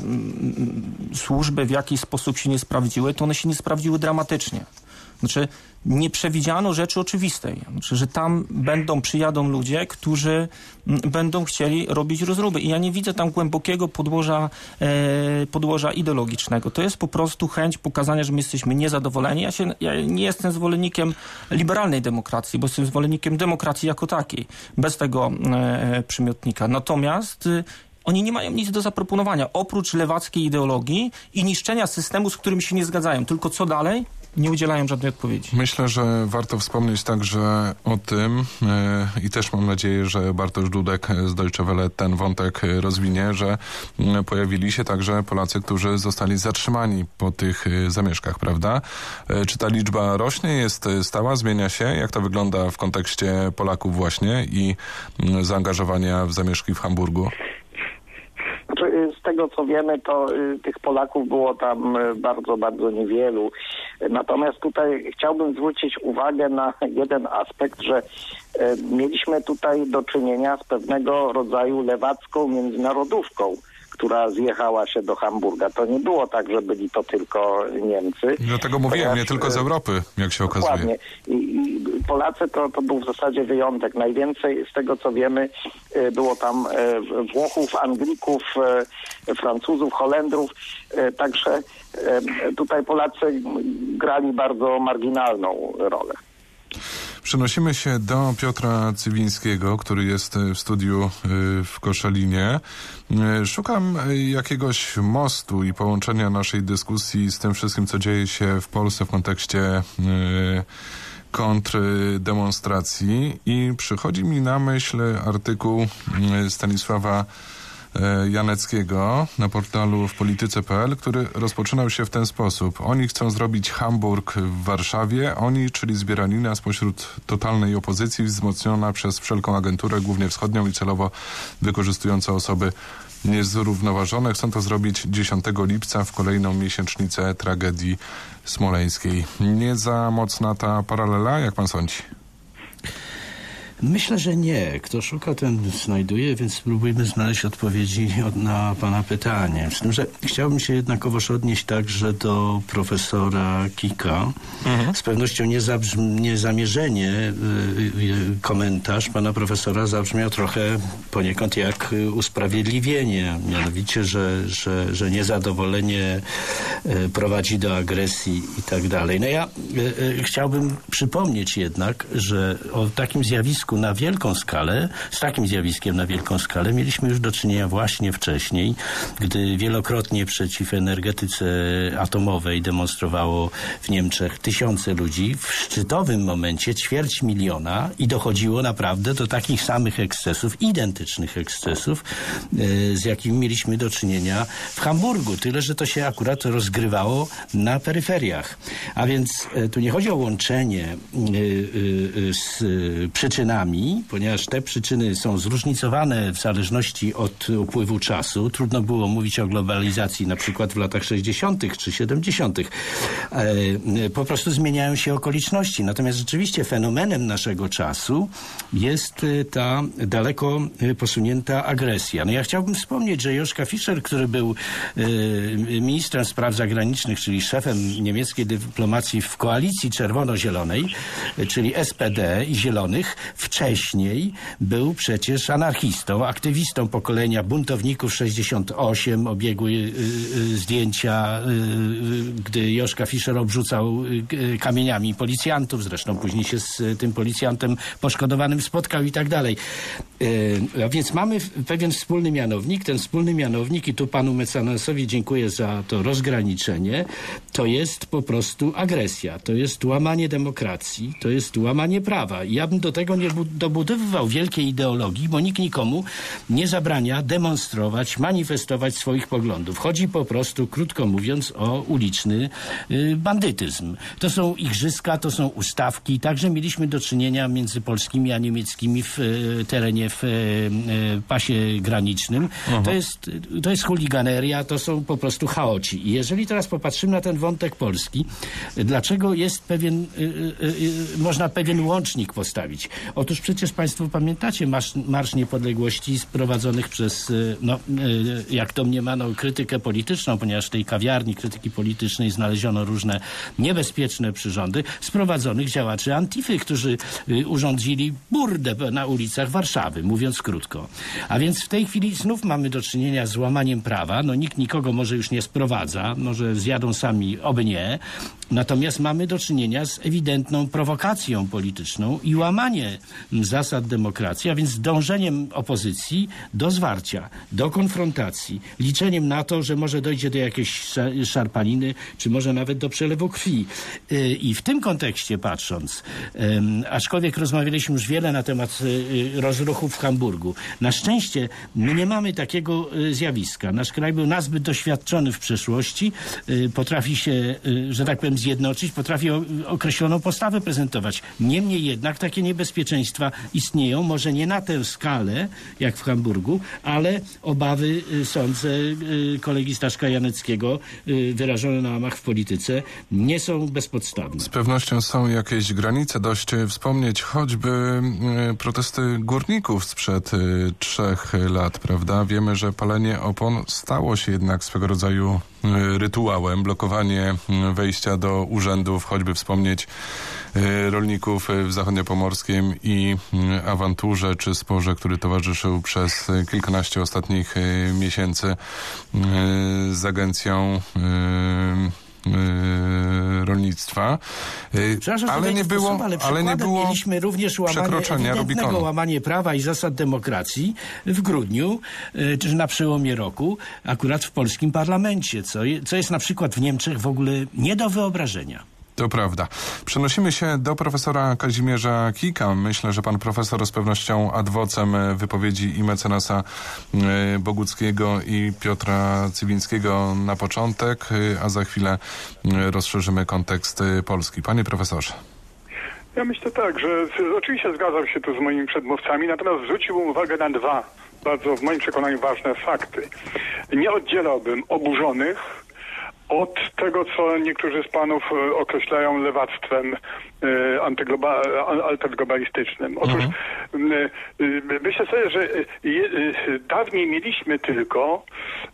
służby w jakiś sposób się nie sprawdziły, to one się nie sprawdziły dramatycznie. Znaczy, nie przewidziano rzeczy oczywistej. Znaczy, że tam będą, przyjadą ludzie, którzy m, będą chcieli robić rozruby. I ja nie widzę tam głębokiego podłoża, e, podłoża ideologicznego. To jest po prostu chęć pokazania, że my jesteśmy niezadowoleni. Ja, się, ja nie jestem zwolennikiem liberalnej demokracji, bo jestem zwolennikiem demokracji jako takiej, bez tego e, przymiotnika. Natomiast e, oni nie mają nic do zaproponowania, oprócz lewackiej ideologii i niszczenia systemu, z którym się nie zgadzają. Tylko co dalej? Nie udzielają żadnej odpowiedzi. Myślę, że warto wspomnieć także o tym yy, i też mam nadzieję, że Bartosz Dudek z Deutsche Welle ten wątek rozwinie, że yy, pojawili się także Polacy, którzy zostali zatrzymani po tych yy, zamieszkach, prawda? Yy, czy ta liczba rośnie, jest stała, zmienia się? Jak to wygląda w kontekście Polaków właśnie i yy, zaangażowania w zamieszki w Hamburgu? Z tego co wiemy, to y, tych Polaków było tam y, bardzo, bardzo niewielu. Natomiast tutaj chciałbym zwrócić uwagę na jeden aspekt, że y, mieliśmy tutaj do czynienia z pewnego rodzaju lewacką międzynarodówką, która zjechała się do Hamburga. To nie było tak, że byli to tylko Niemcy. Dlatego mówiłem, nie tylko z Europy, jak się okazuje. Dokładnie. I, i Polacy to, to był w zasadzie wyjątek. Najwięcej z tego, co wiemy, było tam Włochów, Anglików, Francuzów, Holendrów. Także tutaj Polacy grali bardzo marginalną rolę. Przenosimy się do Piotra Cywińskiego, który jest w studiu w Koszalinie. Szukam jakiegoś mostu i połączenia naszej dyskusji z tym wszystkim, co dzieje się w Polsce w kontekście kontrdemonstracji i przychodzi mi na myśl artykuł Stanisława Janeckiego na portalu w polityce kropka p l, który rozpoczynał się w ten sposób. Oni chcą zrobić Hamburg w Warszawie. Oni, czyli zbieranina spośród totalnej opozycji, wzmocniona przez wszelką agenturę, głównie wschodnią i celowo wykorzystująca osoby niezrównoważone. Chcą to zrobić dziesiątego lipca w kolejną miesięcznicę tragedii smoleńskiej. Nie za mocna ta paralela, jak pan sądzi? Myślę, że nie. Kto szuka, ten znajduje, więc spróbujmy znaleźć odpowiedzi od, na pana pytanie. Z tym, że chciałbym się jednakowoż odnieść także do profesora Kika. Mhm. Z pewnością niezabrzm- niezamierzenie y, y, komentarz pana profesora zabrzmiał trochę poniekąd jak usprawiedliwienie. Mianowicie, że, że, że niezadowolenie y, prowadzi do agresji i tak dalej. No ja y, y, chciałbym przypomnieć jednak, że o takim zjawisku na wielką skalę, z takim zjawiskiem na wielką skalę mieliśmy już do czynienia właśnie wcześniej, gdy wielokrotnie przeciw energetyce atomowej demonstrowało w Niemczech tysiące ludzi, w szczytowym momencie ćwierć miliona i dochodziło naprawdę do takich samych ekscesów, identycznych ekscesów, z jakimi mieliśmy do czynienia w Hamburgu. Tyle, że to się akurat rozgrywało na peryferiach. A więc tu nie chodzi o łączenie z przyczynami, ponieważ te przyczyny są zróżnicowane w zależności od upływu czasu. Trudno było mówić o globalizacji na przykład w latach sześćdziesiątych czy siedemdziesiątych. Po prostu zmieniają się okoliczności. Natomiast rzeczywiście fenomenem naszego czasu jest ta daleko posunięta agresja. No ja chciałbym wspomnieć, że Joschka Fischer, który był ministrem spraw zagranicznych, czyli szefem niemieckiej dyplomacji w koalicji czerwono-zielonej, czyli S P D i Zielonych, wcześniej był przecież anarchistą, aktywistą pokolenia buntowników sześćdziesiąt osiem. Obiegły y, y, zdjęcia, y, y, gdy Joschka Fischer obrzucał y, kamieniami policjantów. Zresztą później się z y, tym policjantem poszkodowanym spotkał i tak dalej. Y, a więc mamy pewien wspólny mianownik. Ten wspólny mianownik, i tu panu mecenasowi dziękuję za to rozgraniczenie, to jest po prostu agresja. To jest łamanie demokracji. To jest łamanie prawa. I ja bym do tego nie dobudowywał wielkiej ideologii, bo nikt nikomu nie zabrania demonstrować, manifestować swoich poglądów. Chodzi po prostu, krótko mówiąc, o uliczny y, bandytyzm. To są igrzyska, to są ustawki. Także mieliśmy do czynienia między polskimi a niemieckimi w y, terenie, w y, y, pasie granicznym. To jest, to jest chuliganeria, to są po prostu chaoci. I jeżeli teraz popatrzymy na ten wątek polski, dlaczego jest pewien, y, y, y, można pewien łącznik postawić? Otóż przecież państwo pamiętacie Marsz, Marsz Niepodległości sprowadzonych przez, no, jak to mniemano, krytykę polityczną, ponieważ w tej kawiarni krytyki politycznej znaleziono różne niebezpieczne przyrządy, sprowadzonych działaczy Antify, którzy urządzili burdę na ulicach Warszawy, mówiąc krótko. A więc w tej chwili znów mamy do czynienia z łamaniem prawa. No nikt nikogo może już nie sprowadza, może zjadą sami, oby nie. Natomiast mamy do czynienia z ewidentną prowokacją polityczną i łamaniem zasad demokracji, a więc dążeniem opozycji do zwarcia, do konfrontacji, liczeniem na to, że może dojdzie do jakiejś szarpaniny, czy może nawet do przelewu krwi. I w tym kontekście patrząc, aczkolwiek rozmawialiśmy już wiele na temat rozruchów w Hamburgu, na szczęście my nie mamy takiego zjawiska. Nasz kraj był nazbyt doświadczony w przeszłości, potrafi się, że tak powiem, potem zjednoczyć, potrafi o, określoną postawę prezentować. Niemniej jednak takie niebezpieczeństwa istnieją, może nie na tę skalę, jak w Hamburgu, ale obawy, sądzę, kolegi Staszka Janeckiego, wyrażone na łamach w polityce, nie są bezpodstawne. Z pewnością są jakieś granice. Dość wspomnieć choćby protesty górników sprzed trzech lat, prawda? Wiemy, że palenie opon stało się jednak swego rodzaju rytuałem. Blokowanie wejścia do urzędów, choćby wspomnieć rolników w Zachodniopomorskiem i awanturze czy sporze, który towarzyszył przez kilkanaście ostatnich miesięcy z agencją rolnictwa, ale nie było, ale, ale nie było mieliśmy również łamanie, ewidentnego łamanie prawa i zasad demokracji w grudniu, czy na przełomie roku, akurat w polskim parlamencie, co, je, co jest na przykład w Niemczech w ogóle nie do wyobrażenia. To prawda. Przenosimy się do profesora Kazimierza Kika. Myślę, że pan profesor z pewnością adwocem wypowiedzi i mecenasa Boguckiego i Piotra Cywińskiego na początek, a za chwilę rozszerzymy kontekst Polski. Panie profesorze. Ja myślę tak, że oczywiście zgadzam się tu z moimi przedmówcami, natomiast zwróciłbym uwagę na dwa bardzo w moim przekonaniu ważne fakty. Nie oddzielałbym oburzonych od tego, co niektórzy z panów określają lewactwem antyglobalistycznym. Otóż mhm. myślę sobie, że je, dawniej mieliśmy tylko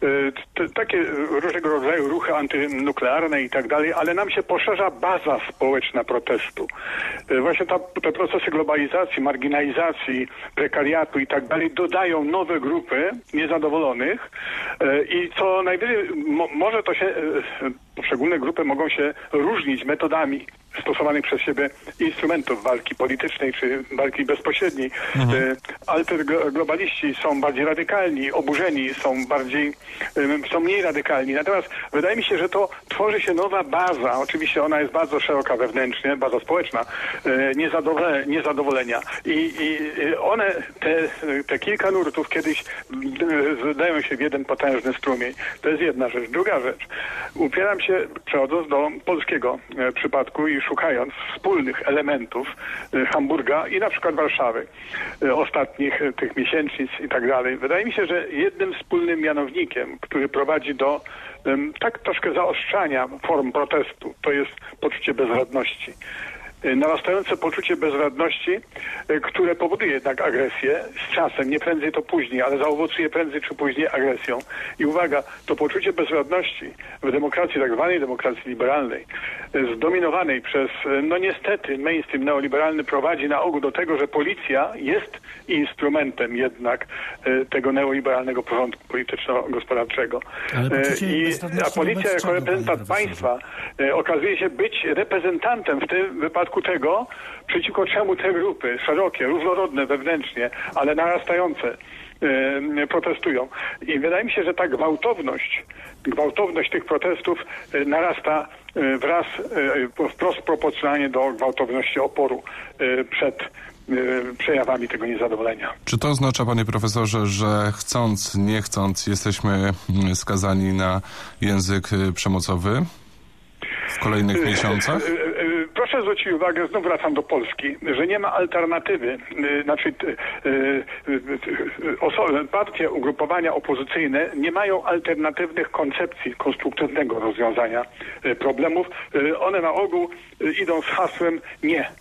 t, takie różnego rodzaju ruchy antynuklearne i tak dalej, ale nam się poszerza baza społeczna protestu. Właśnie ta, te procesy globalizacji, marginalizacji, prekariatu i tak dalej dodają nowe grupy niezadowolonych i co najwyżej mo, może to się, poszczególne grupy mogą się różnić metodami stosowanych przez siebie instrumentów walki politycznej czy walki bezpośredniej. Mhm. Alterglobaliści są bardziej radykalni, oburzeni są bardziej, są mniej radykalni. Natomiast wydaje mi się, że to tworzy się nowa baza. Oczywiście ona jest bardzo szeroka wewnętrznie, baza społeczna, niezadowolenia. niezadowolenia. I, i one, te, te kilka nurtów kiedyś zdają się w jeden potężny strumień. To jest jedna rzecz. Druga rzecz. Upieram się, przechodząc do polskiego przypadku i szukając wspólnych elementów Hamburga i na przykład Warszawy, ostatnich tych miesięcznic i tak dalej. Wydaje mi się, że jednym wspólnym mianownikiem, który prowadzi do um, tak troszkę zaostrzania form protestu, to jest poczucie bezradności. Narastające poczucie bezradności, które powoduje jednak agresję z czasem, nie prędzej to później, ale zaowocuje prędzej czy później agresją. I uwaga, to poczucie bezradności w demokracji, tak zwanej demokracji liberalnej, zdominowanej przez, no niestety, mainstream neoliberalny prowadzi na ogół do tego, że policja jest instrumentem jednak tego neoliberalnego porządku polityczno-gospodarczego. I, a policja jako reprezentant państwa okazuje się być reprezentantem w tym wypadku tego, przeciwko czemu te grupy szerokie, różnorodne wewnętrznie, ale narastające e, protestują. I wydaje mi się, że ta gwałtowność, gwałtowność tych protestów e, narasta e, wraz, e, wprost proporcjonalnie do gwałtowności oporu e, przed e, przejawami tego niezadowolenia. Czy to oznacza, panie profesorze, że chcąc, nie chcąc jesteśmy skazani na język przemocowy w kolejnych miesiącach? Proszę zwrócić uwagę, znów wracam do Polski, że nie ma alternatywy, znaczy osoby, partie, ugrupowania opozycyjne nie mają alternatywnych koncepcji konstruktywnego rozwiązania problemów. One na ogół idą z hasłem nie.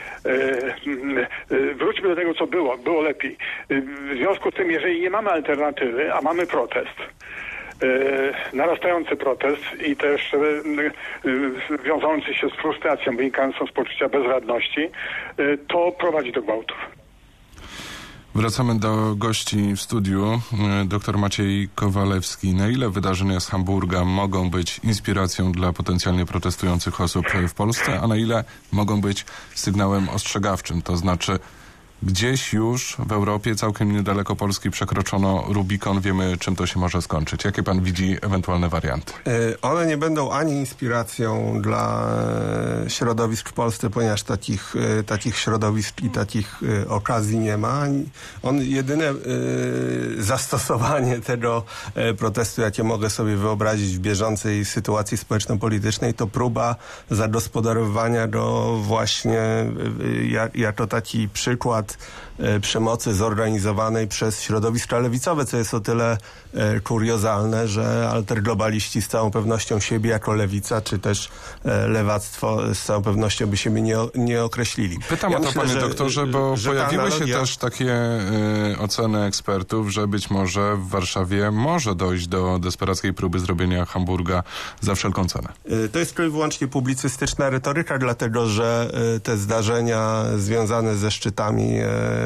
Wróćmy do tego, co było. Było lepiej. W związku z tym, jeżeli nie mamy alternatywy, a mamy protest, narastający protest i też wiązający się z frustracją wynikającą z poczucia bezradności, to prowadzi do gwałtów. Wracamy do gości w studiu. Doktor Maciej Kowalewski. Na ile wydarzenia z Hamburga mogą być inspiracją dla potencjalnie protestujących osób w Polsce, a na ile mogą być sygnałem ostrzegawczym? To znaczy Gdzieś już w Europie, całkiem niedaleko Polski, przekroczono Rubikon. Wiemy, czym to się może skończyć. Jakie pan widzi ewentualne warianty? One nie będą ani inspiracją dla środowisk w Polsce, ponieważ takich, takich środowisk i takich okazji nie ma. On jedyne zastosowanie tego protestu, jakie mogę sobie wyobrazić w bieżącej sytuacji społeczno-politycznej, to próba zagospodarowania go właśnie jak, jako taki przykład przemocy zorganizowanej przez środowiska lewicowe, co jest o tyle e, kuriozalne, że alterglobaliści z całą pewnością siebie jako lewica, czy też e, lewactwo z całą pewnością by siebie nie, nie określili. Pytam ja o to, myślę, panie że, doktorze, bo że pojawiły analogia... się też takie e, oceny ekspertów, że być może w Warszawie może dojść do desperackiej próby zrobienia Hamburga za wszelką cenę. E, to jest tylko i wyłącznie publicystyczna retoryka, dlatego że e, te zdarzenia związane ze szczytami e,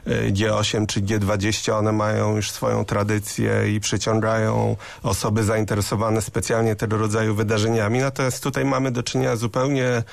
G osiem czy G dwadzieścia, one mają już swoją tradycję i przyciągają osoby zainteresowane specjalnie tego rodzaju wydarzeniami. Natomiast tutaj mamy do czynienia zupełnie e,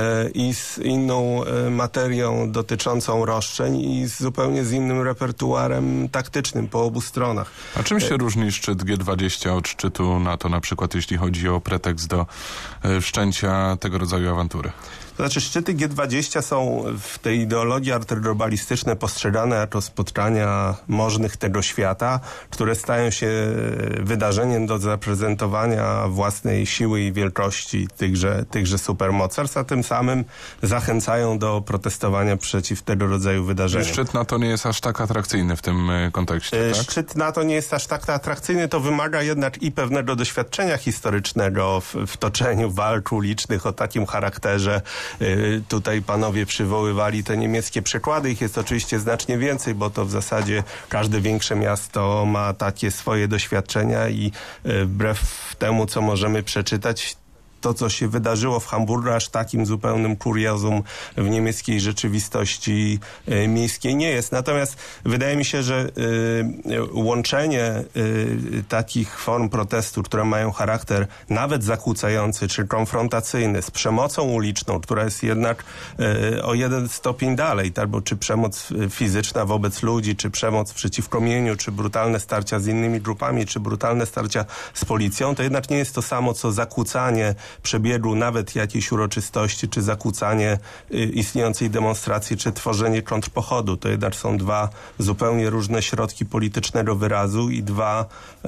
i z inną e, materią dotyczącą roszczeń i z zupełnie z innym repertuarem taktycznym po obu stronach. A czym się e... różni szczyt G dwadzieścia od szczytu NATO, na przykład jeśli chodzi o pretekst do e, wszczęcia tego rodzaju awantury? To znaczy szczyty G dwadzieścia są w tej ideologii artyglobalistycznej postrzegane jako spotkania możnych tego świata, które stają się wydarzeniem do zaprezentowania własnej siły i wielkości tychże, tychże supermocarstw, a tym samym zachęcają do protestowania przeciw tego rodzaju wydarzeniom. Szczyt NATO nie jest aż tak atrakcyjny w tym kontekście, tak? Szczyt NATO nie jest aż tak atrakcyjny, to wymaga jednak i pewnego doświadczenia historycznego w, w toczeniu walk ulicznych o takim charakterze. Tutaj panowie przywoływali te niemieckie przykłady. Ich jest oczywiście znacznie więcej, bo to w zasadzie każde większe miasto ma takie swoje doświadczenia i wbrew temu, co możemy przeczytać, to, co się wydarzyło w Hamburgu, aż takim zupełnym kuriozum w niemieckiej rzeczywistości y, miejskiej nie jest. Natomiast wydaje mi się, że y, łączenie y, takich form protestu, które mają charakter nawet zakłócający czy konfrontacyjny z przemocą uliczną, która jest jednak y, o jeden stopień dalej, tak? Bo czy przemoc fizyczna wobec ludzi, czy przemoc przeciwko mieniu, czy brutalne starcia z innymi grupami, czy brutalne starcia z policją, to jednak nie jest to samo, co zakłócanie przebiegu nawet jakiejś uroczystości, czy zakłócanie y, istniejącej demonstracji, czy tworzenie kontrpochodu. To jednak są dwa zupełnie różne środki politycznego wyrazu i dwa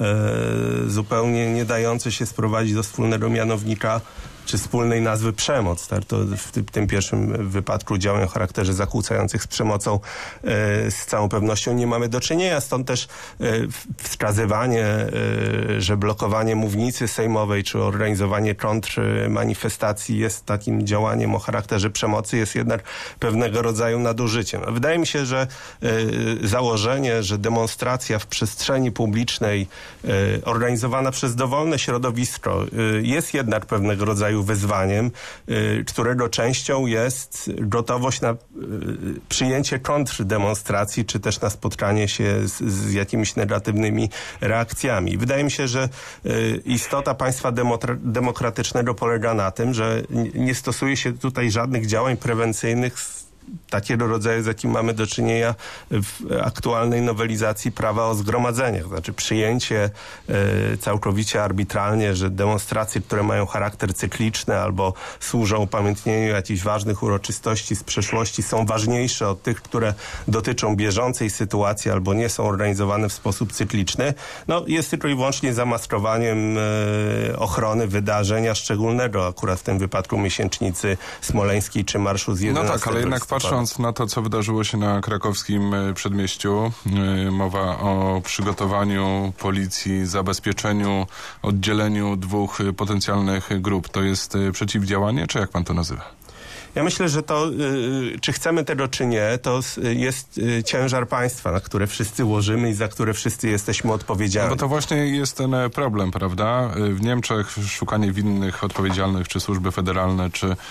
y, zupełnie nie dające się sprowadzić do wspólnego mianownika czy wspólnej nazwy przemoc. Tak? To w tym, tym pierwszym wypadku działań o charakterze zakłócających z przemocą e, z całą pewnością nie mamy do czynienia. Stąd też e, wskazywanie, e, że blokowanie mównicy sejmowej czy organizowanie kontrmanifestacji jest takim działaniem o charakterze przemocy, jest jednak pewnego rodzaju nadużyciem. Wydaje mi się, że e, założenie, że demonstracja w przestrzeni publicznej e, organizowana przez dowolne środowisko e, jest jednak pewnego rodzaju wyzwaniem, y, którego częścią jest gotowość na y, przyjęcie kontrdemonstracji, czy też na spotkanie się z, z jakimiś negatywnymi reakcjami. Wydaje mi się, że y, istota państwa demotra- demokratycznego polega na tym, że nie, nie stosuje się tutaj żadnych działań prewencyjnych takiego rodzaju, z jakim mamy do czynienia w aktualnej nowelizacji prawa o zgromadzeniach. Znaczy przyjęcie e, całkowicie arbitralnie, że demonstracje, które mają charakter cykliczny albo służą upamiętnieniu jakichś ważnych uroczystości z przeszłości, są ważniejsze od tych, które dotyczą bieżącej sytuacji albo nie są organizowane w sposób cykliczny, no jest tylko i wyłącznie zamaskowaniem e, ochrony wydarzenia szczególnego, akurat w tym wypadku miesięcznicy smoleńskiej czy marszu z jedenastego No tak, ale jednak patrząc na to, co wydarzyło się na krakowskim przedmieściu, yy, mowa o przygotowaniu policji, zabezpieczeniu, oddzieleniu dwóch potencjalnych grup. To jest przeciwdziałanie, czy jak pan to nazywa? Ja myślę, że to, y, czy chcemy tego, czy nie, to jest y, ciężar państwa, na które wszyscy łożymy i za które wszyscy jesteśmy odpowiedzialni. No bo to właśnie jest ten problem, prawda? W Niemczech szukanie winnych, odpowiedzialnych, czy służby federalne, czy, y,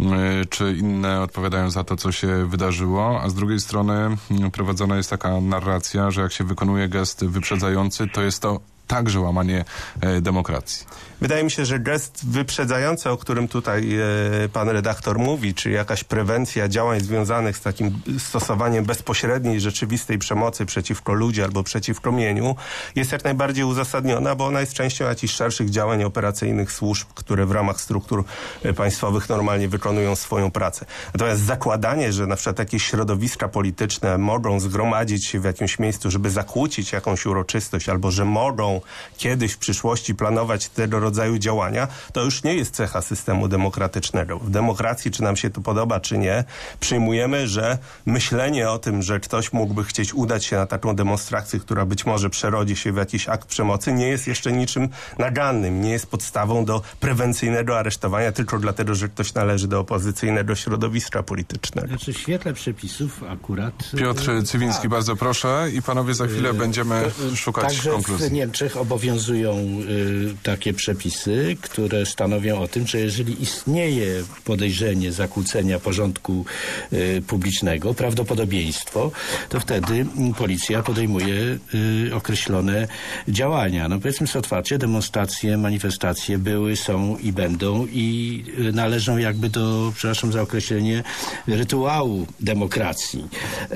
czy inne odpowiadają za to, co się wydarzyło, a z drugiej strony y, prowadzona jest taka narracja, że jak się wykonuje gest wyprzedzający, to jest to także łamanie e, demokracji. Wydaje mi się, że gest wyprzedzający, o którym tutaj e, pan redaktor mówi, czyli jakaś prewencja działań związanych z takim stosowaniem bezpośredniej, rzeczywistej przemocy przeciwko ludzi albo przeciwko mieniu, jest jak najbardziej uzasadniona, bo ona jest częścią jakichś szerszych działań operacyjnych służb, które w ramach struktur e, państwowych normalnie wykonują swoją pracę. Natomiast zakładanie, że na przykład jakieś środowiska polityczne mogą zgromadzić się w jakimś miejscu, żeby zakłócić jakąś uroczystość, albo że mogą kiedyś w przyszłości planować tego rodzaju działania, to już nie jest cecha systemu demokratycznego. W demokracji, czy nam się to podoba, czy nie, przyjmujemy, że myślenie o tym, że ktoś mógłby chcieć udać się na taką demonstrację, która być może przerodzi się w jakiś akt przemocy, nie jest jeszcze niczym nagannym, nie jest podstawą do prewencyjnego aresztowania tylko dlatego, że ktoś należy do opozycyjnego środowiska politycznego. Znaczy w świetle przepisów akurat... Piotr Cywiński, tak. Bardzo proszę i panowie za chwilę będziemy szukać Także konkluzji. Także w Niemczech obowiązują y, takie przepisy, które stanowią o tym, że jeżeli istnieje podejrzenie zakłócenia porządku y, publicznego, prawdopodobieństwo, to wtedy policja podejmuje y, określone działania. No powiedzmy sobie otwarcie, demonstracje, manifestacje były, są i będą i y, należą jakby do, przepraszam za określenie, rytuału demokracji. Y,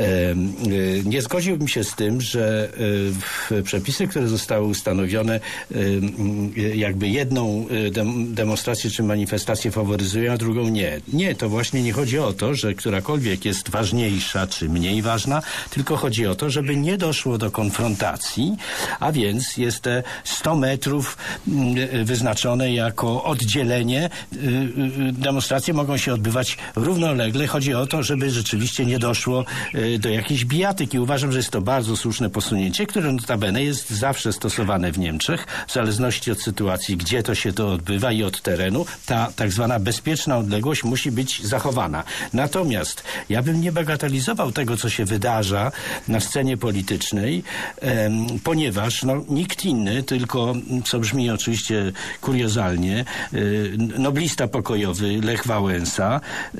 y, nie zgodziłbym się z tym, że y, przepisy, które zostały ustanowione, y, y, jakby jedną dem demonstrację czy manifestację faworyzują, a drugą nie. Nie, to właśnie nie chodzi o to, że którakolwiek jest ważniejsza czy mniej ważna, tylko chodzi o to, żeby nie doszło do konfrontacji, a więc jest te sto metrów wyznaczone jako oddzielenie. Demonstracje mogą się odbywać równolegle. Chodzi o to, żeby rzeczywiście nie doszło do jakiejś bijatyki. Uważam, że jest to bardzo słuszne posunięcie, które notabene jest zawsze stosowane w Niemczech, w zależności od sytuacji, gdzie to się to odbywa i od terenu, ta tak zwana bezpieczna odległość musi być zachowana. Natomiast ja bym nie bagatelizował tego, co się wydarza na scenie politycznej, em, ponieważ no, nikt inny, tylko, co brzmi oczywiście kuriozalnie, y, noblista pokojowy Lech Wałęsa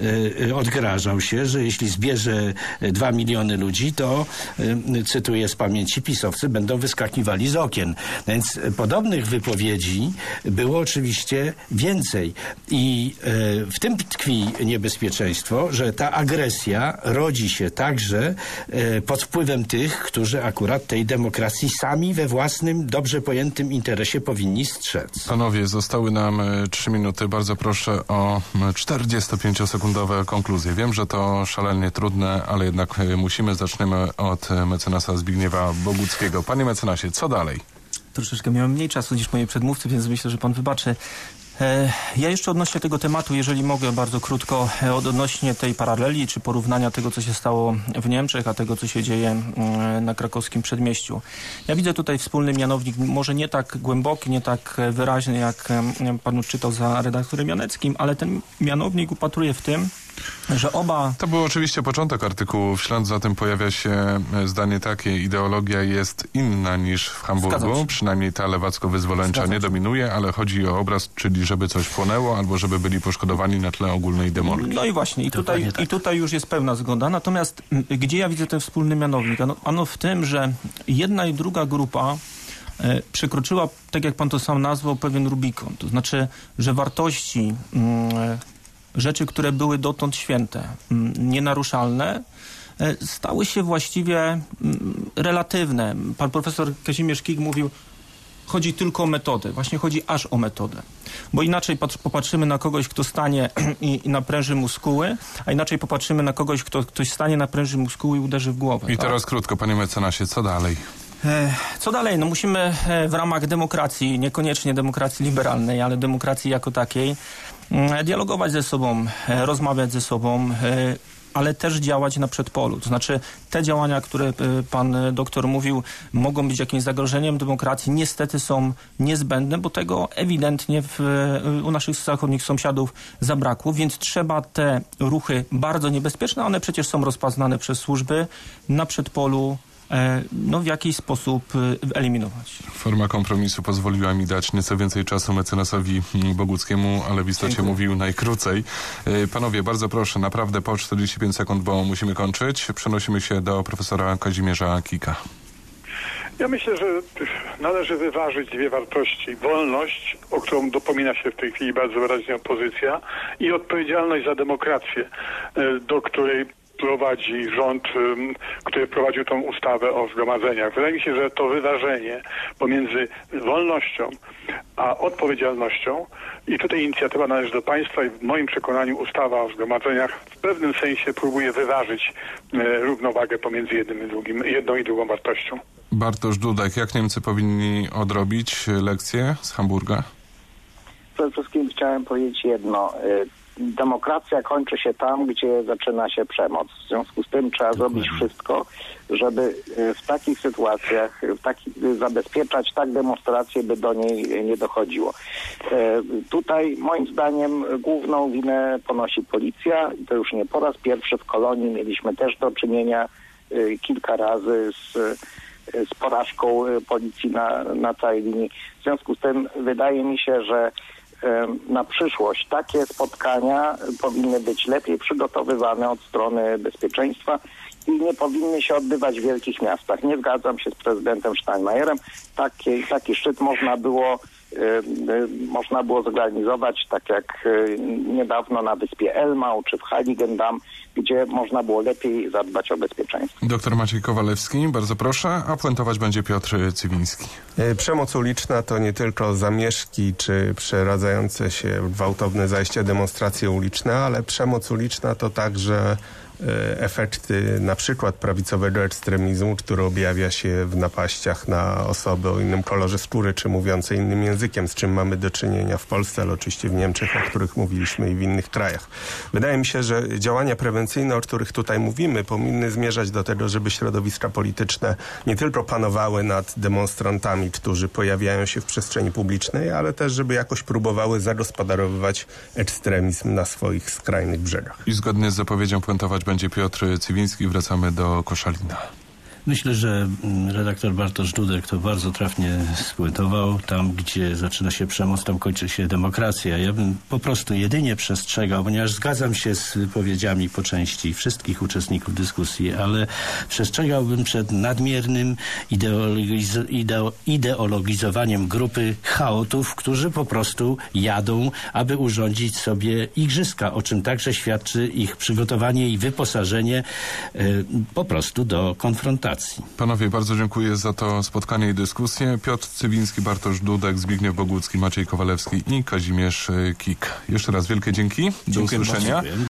y, odgrażał się, że jeśli zbierze dwa miliony ludzi, to, y, cytuję z pamięci, pisowcy będą wyskakiwali z okien. Więc podobnych wypowiedzi było oczywiście więcej. I e, w tym tkwi niebezpieczeństwo, że ta agresja rodzi się także e, pod wpływem tych, którzy akurat tej demokracji sami we własnym, dobrze pojętym interesie powinni strzec. Panowie, zostały nam trzy minuty. Bardzo proszę o czterdziestopięciosekundowe konkluzje. Wiem, że to szalenie trudne, ale jednak musimy. Zaczniemy od mecenasa Zbigniewa Boguckiego. Panie mecenasie, co dalej? Troszeczkę miałem mniej czasu niż moi przedmówcy, więc myślę, że pan wybaczy. Ja jeszcze odnośnie tego tematu, jeżeli mogę, bardzo krótko, odnośnie tej paraleli czy porównania tego, co się stało w Niemczech, a tego, co się dzieje na krakowskim przedmieściu. Ja widzę tutaj wspólny mianownik, może nie tak głęboki, nie tak wyraźny, jak pan czytał za redaktorem Janeckim, ale ten mianownik upatruje w tym, że oba... To był oczywiście początek artykułu. W ślad za tym pojawia się zdanie takie: ideologia jest inna niż w Hamburgu. Przynajmniej ta lewacko-wyzwoleńcza nie dominuje, ale chodzi o obraz, czyli żeby coś płonęło, albo żeby byli poszkodowani na tle ogólnej demolki. No i właśnie, i tutaj, tak. i tutaj już jest pełna zgoda. Natomiast gdzie ja widzę ten wspólny mianownik? Ano, ano w tym, że jedna i druga grupa e, przekroczyła, tak jak pan to sam nazwał, pewien Rubikon. To znaczy, że wartości... Mm, rzeczy, które były dotąd święte, nienaruszalne, stały się właściwie relatywne. Pan profesor Kazimierz Kik mówił, chodzi tylko o metodę. Właśnie chodzi aż o metodę. Bo inaczej popatrzymy na kogoś, kto stanie i, i napręży muskuły, a inaczej popatrzymy na kogoś, kto ktoś stanie, napręży muskuły i uderzy w głowę. I tak? Teraz krótko, panie mecenasie, co dalej? Co dalej? No musimy w ramach demokracji, niekoniecznie demokracji liberalnej, ale demokracji jako takiej, dialogować ze sobą, rozmawiać ze sobą, ale też działać na przedpolu. To znaczy te działania, które pan doktor mówił, mogą być jakimś zagrożeniem demokracji, niestety są niezbędne, bo tego ewidentnie w, u naszych zachodnich sąsiadów zabrakło, więc trzeba te ruchy bardzo niebezpieczne, one przecież są rozpoznane przez służby, na przedpolu no, w jakiś sposób eliminować. Forma kompromisu pozwoliła mi dać nieco więcej czasu mecenasowi Boguckiemu, ale w istocie Dziękuję. Mówił najkrócej. Panowie, bardzo proszę, naprawdę po czterdzieści pięć sekund, bo musimy kończyć. Przenosimy się do profesora Kazimierza Kika. Ja myślę, że należy wyważyć dwie wartości. Wolność, o którą dopomina się w tej chwili bardzo wyraźnie opozycja, i odpowiedzialność za demokrację, do której prowadzi rząd, który wprowadził tą ustawę o zgromadzeniach. Wydaje mi się, że to wyważenie pomiędzy wolnością a odpowiedzialnością, i tutaj inicjatywa należy do państwa, i w moim przekonaniu ustawa o zgromadzeniach w pewnym sensie próbuje wyważyć równowagę pomiędzy jednym i drugim, jedną i drugą wartością. Bartosz Dudek, jak Niemcy powinni odrobić lekcję z Hamburga? Przede wszystkim chciałem powiedzieć jedno. Demokracja kończy się tam, gdzie zaczyna się przemoc. W związku z tym trzeba Dokładnie. zrobić wszystko, żeby w takich sytuacjach w taki, zabezpieczać tak demonstracje, by do niej nie dochodziło. E, tutaj moim zdaniem główną winę ponosi policja i to już nie po raz pierwszy w Kolonii mieliśmy też do czynienia e, kilka razy z, z porażką policji na, na całej linii. W związku z tym wydaje mi się, że na przyszłość takie spotkania powinny być lepiej przygotowywane od strony bezpieczeństwa i nie powinny się odbywać w wielkich miastach. Nie zgadzam się z prezydentem Steinmeierem. Taki, taki szczyt można było można było zorganizować tak jak niedawno na wyspie Elmau czy w Heiligendamm, gdzie można było lepiej zadbać o bezpieczeństwo. Doktor Maciej Kowalewski, bardzo proszę, a puentować będzie Piotr Cywiński. Przemoc uliczna to nie tylko zamieszki czy przeradzające się w gwałtowne zajścia, demonstracje uliczne, ale przemoc uliczna to także efekty na przykład prawicowego ekstremizmu, który objawia się w napaściach na osoby o innym kolorze skóry, czy mówiące innym językiem, z czym mamy do czynienia w Polsce, ale oczywiście w Niemczech, o których mówiliśmy, i w innych krajach. Wydaje mi się, że działania prewencyjne, o których tutaj mówimy, powinny zmierzać do tego, żeby środowiska polityczne nie tylko panowały nad demonstrantami, którzy pojawiają się w przestrzeni publicznej, ale też, żeby jakoś próbowały zagospodarowywać ekstremizm na swoich skrajnych brzegach. I zgodnie z zapowiedzią puentować będzie Piotr Cywiński. Wracamy do Koszalina. Myślę, że redaktor Bartosz Dudek to bardzo trafnie spuentował. Tam, gdzie zaczyna się przemoc, tam kończy się demokracja. Ja bym po prostu jedynie przestrzegał, ponieważ zgadzam się z wypowiedziami po części wszystkich uczestników dyskusji, ale przestrzegałbym przed nadmiernym ideologiz ideo ideologizowaniem grupy chaotów, którzy po prostu jadą, aby urządzić sobie igrzyska, o czym także świadczy ich przygotowanie i wyposażenie y, po prostu do konfrontacji. Panowie, bardzo dziękuję za to spotkanie i dyskusję. Piotr Cywiński, Bartosz Dudek, Zbigniew Bogucki, Maciej Kowalewski i Kazimierz Kik. Jeszcze raz wielkie dzięki. Do usłyszenia.